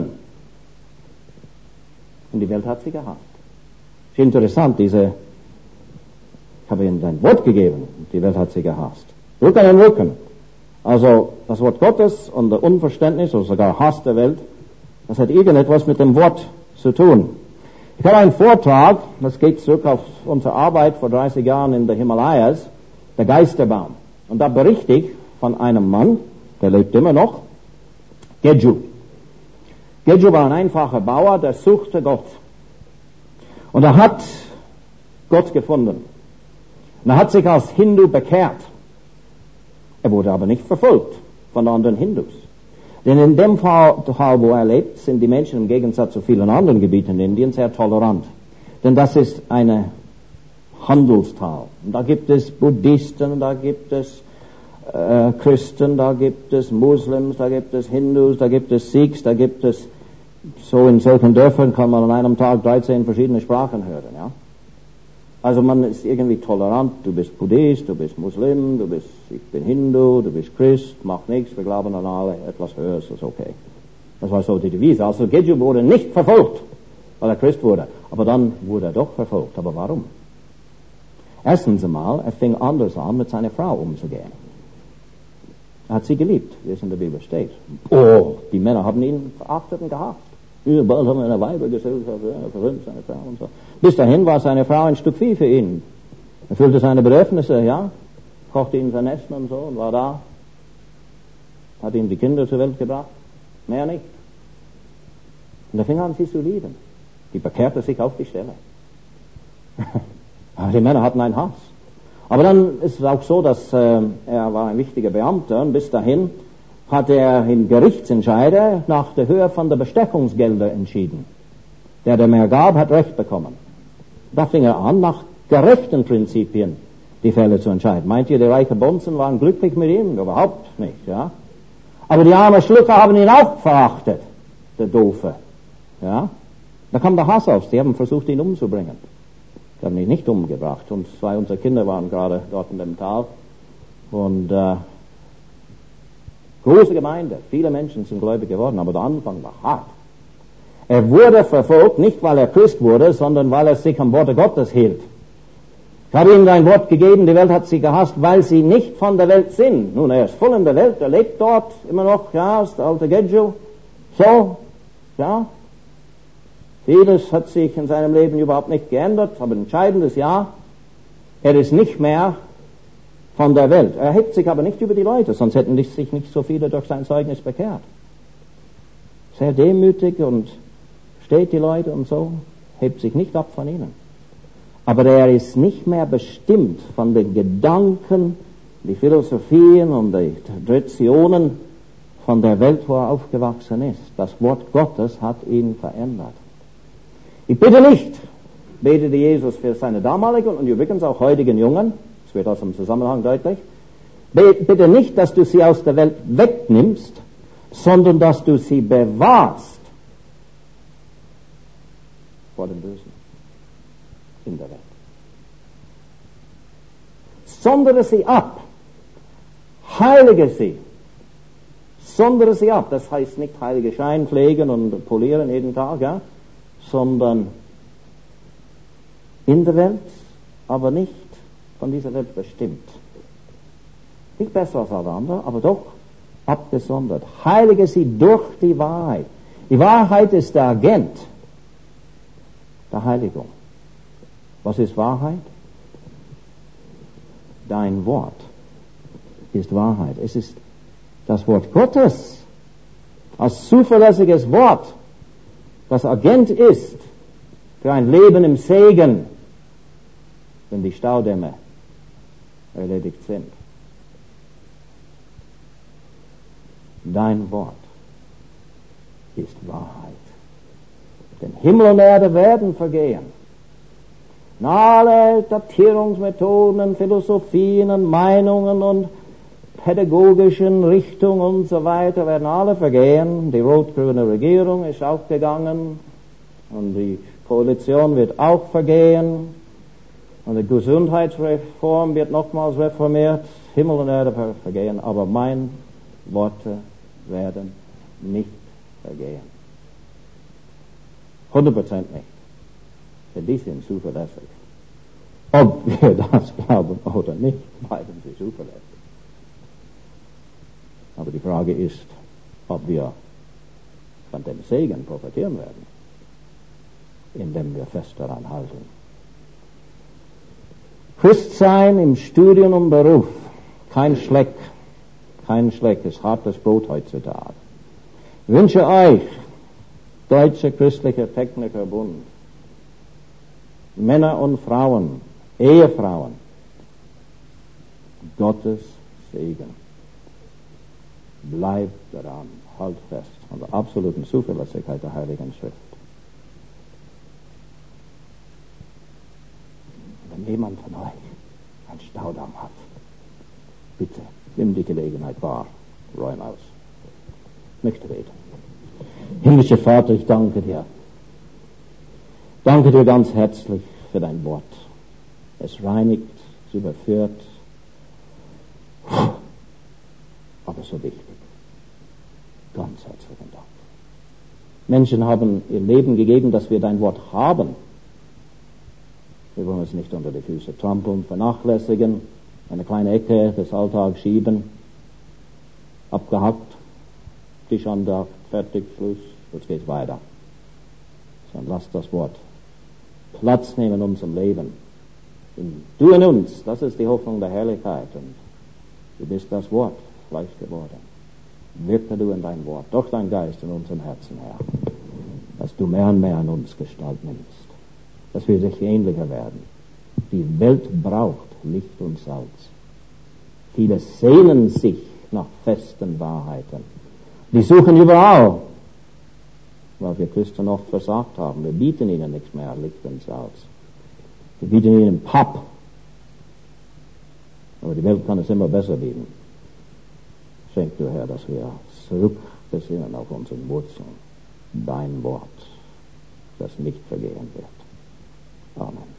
Und die Welt hat sie gehasst. Ist interessant, diese, ich habe ihnen dein Wort gegeben. Und die Welt hat sie gehasst. Rücken an Rücken. Also, das Wort Gottes und der Unverständnis oder sogar Hass der Welt, das hat irgendetwas mit dem Wort zu tun. Ich habe einen Vortrag, das geht zurück auf unsere Arbeit vor dreißig Jahren in der Himalayas, der Geisterbaum. Und da berichte ich von einem Mann, der lebt immer noch, Geju. Geju war ein einfacher Bauer, der suchte Gott. Und er hat Gott gefunden. Und er hat sich als Hindu bekehrt. Er wurde aber nicht verfolgt von anderen Hindus. Denn in dem Fall, wo er lebt, sind die Menschen im Gegensatz zu vielen anderen Gebieten in Indien sehr tolerant. Denn das ist eine Handelstal. Und da gibt es Buddhisten, da gibt es äh, Christen, da gibt es Muslims, da gibt es Hindus, da gibt es Sikhs, da gibt es, so in solchen Dörfern kann man an einem Tag dreizehn verschiedene Sprachen hören, ja. Also man ist irgendwie tolerant, du bist Buddhist, du bist Muslim, du bist, ich bin Hindu, du bist Christ, macht nichts, wir glauben an alle, etwas höheres ist okay. Das war so die Devise. Also Geju wurde nicht verfolgt, weil er Christ wurde, aber dann wurde er doch verfolgt. Aber warum? Erstens einmal, er fing anders an, mit seiner Frau umzugehen. Er hat sie geliebt, wie es in der Bibel steht. Oh, die Männer haben ihn verachtet und gehasst. Überall haben wir eine Weibergesellschaft, er verwöhnt seine Frau und so. Bis dahin war seine Frau ein Stück Vieh für ihn. Er füllte seine Bedürfnisse, ja, kochte ihm sein Essen und so und war da. Hat ihm die Kinder zur Welt gebracht. Mehr nicht. Und er fing an, sie zu lieben. Die bekehrte sich auf die Stelle. Aber die Männer hatten einen Hass. Aber dann ist es auch so, dass äh, er war ein wichtiger Beamter und bis dahin hat er in Gerichtsentscheide nach der Höhe von der Bestechungsgelder entschieden. Der, der mehr gab, hat Recht bekommen. Da fing er an, nach gerechten Prinzipien die Fälle zu entscheiden. Meint ihr, die reichen Bonzen waren glücklich mit ihm? Überhaupt nicht, ja. Aber die armen Schlucker haben ihn auch verachtet, der Doofe, ja. Da kam der Hass auf, sie haben versucht, ihn umzubringen. Sie haben ihn nicht umgebracht. Und zwei unserer Kinder waren gerade dort in dem Tal. Und äh, große Gemeinde, viele Menschen sind gläubig geworden, aber der Anfang war hart. Er wurde verfolgt, nicht weil er Christ wurde, sondern weil er sich am Worte Gottes hielt. Ich habe ihm ein Wort gegeben, die Welt hat sie gehasst, weil sie nicht von der Welt sind. Nun, er ist voll in der Welt, er lebt dort immer noch, ja, ist der alte Geju. So, ja. Vieles hat sich in seinem Leben überhaupt nicht geändert, aber ein entscheidendes Ja, er ist nicht mehr von der Welt. Er hebt sich aber nicht über die Leute, sonst hätten sich nicht so viele durch sein Zeugnis bekehrt. Sehr demütig und steht die Leute und so, hebt sich nicht ab von ihnen. Aber er ist nicht mehr bestimmt von den Gedanken, die Philosophien und die Traditionen von der Welt, wo er aufgewachsen ist. Das Wort Gottes hat ihn verändert. Ich bitte nicht, betete Jesus für seine damaligen und übrigens auch heutigen Jungen, das wird aus dem Zusammenhang deutlich, bitte nicht, dass du sie aus der Welt wegnimmst, sondern dass du sie bewahrst vor dem Bösen in der Welt. Sondere sie ab, heilige sie, sondere sie ab. Das heißt nicht heilige Schein pflegen und polieren jeden Tag, ja, sondern in der Welt, aber nicht von dieser Welt bestimmt. Nicht besser als alle anderen, aber doch abgesondert. Heilige sie durch die Wahrheit. Die Wahrheit ist der Agent der Heiligung. Was ist Wahrheit? Dein Wort ist Wahrheit. Es ist das Wort Gottes als zuverlässiges Wort, das Agent ist für ein Leben im Segen, wenn die Staudämme erledigt sind. Dein Wort ist Wahrheit. Denn Himmel und Erde werden vergehen. Und alle Datierungsmethoden, Philosophien, Meinungen und pädagogischen Richtungen und so weiter werden alle vergehen. Die rot-grüne Regierung ist auch gegangen und die Koalition wird auch vergehen und die Gesundheitsreform wird nochmals reformiert. Himmel und Erde vergehen, aber meine Worte werden nicht vergehen. hundert Prozent nicht. Denn die sind zuverlässig. Ob wir das glauben oder nicht, bleiben sie zuverlässig. Aber die Frage ist, ob wir von dem Segen profitieren werden, indem wir fest daran halten. Christsein im Studium und Beruf, kein Schleck, kein Schleck, ist hartes Brot heutzutage. Ich wünsche euch, Deutscher Christlicher Techniker Bund, Männer und Frauen, Ehefrauen, Gottes Segen. Bleibt daran, halt fest an der absoluten Zuverlässigkeit der Heiligen Schrift. Wenn jemand von euch einen Staudamm hat, bitte, nimm die Gelegenheit wahr, räum aus. Ich möchte beten. Himmlischer Vater, ich danke dir. Danke dir ganz herzlich für dein Wort. Es reinigt, es überführt, aber so wichtig. Ganz herzlichen Dank. Menschen haben ihr Leben gegeben, dass wir dein Wort haben. Wir wollen es nicht unter die Füße trampeln, vernachlässigen, eine kleine Ecke des Alltags schieben, abgehackt, Tischandacht, fertig, Schluss, jetzt geht's weiter. Sondern lass das Wort Platz nehmen in unserem Leben. Du in uns, das ist die Hoffnung der Herrlichkeit und du bist das Wort, Fleisch geworden. Wirke du in dein Wort, durch dein Geist in unserem Herzen, Herr, dass du mehr und mehr an uns Gestalt nimmst, dass wir sich ähnlicher werden. Die Welt braucht Licht und Salz. Viele sehnen sich nach festen Wahrheiten. Die suchen überall, weil wir Christen oft versagt haben. Wir bieten ihnen nichts mehr, Licht und Salz. Wir bieten ihnen Papp. Aber die Welt kann es immer besser bieten. Schenk du, Herr, dass wir zurückbesinnen auf unseren Wurzeln. Dein Wort, das nicht vergehen wird. Amen.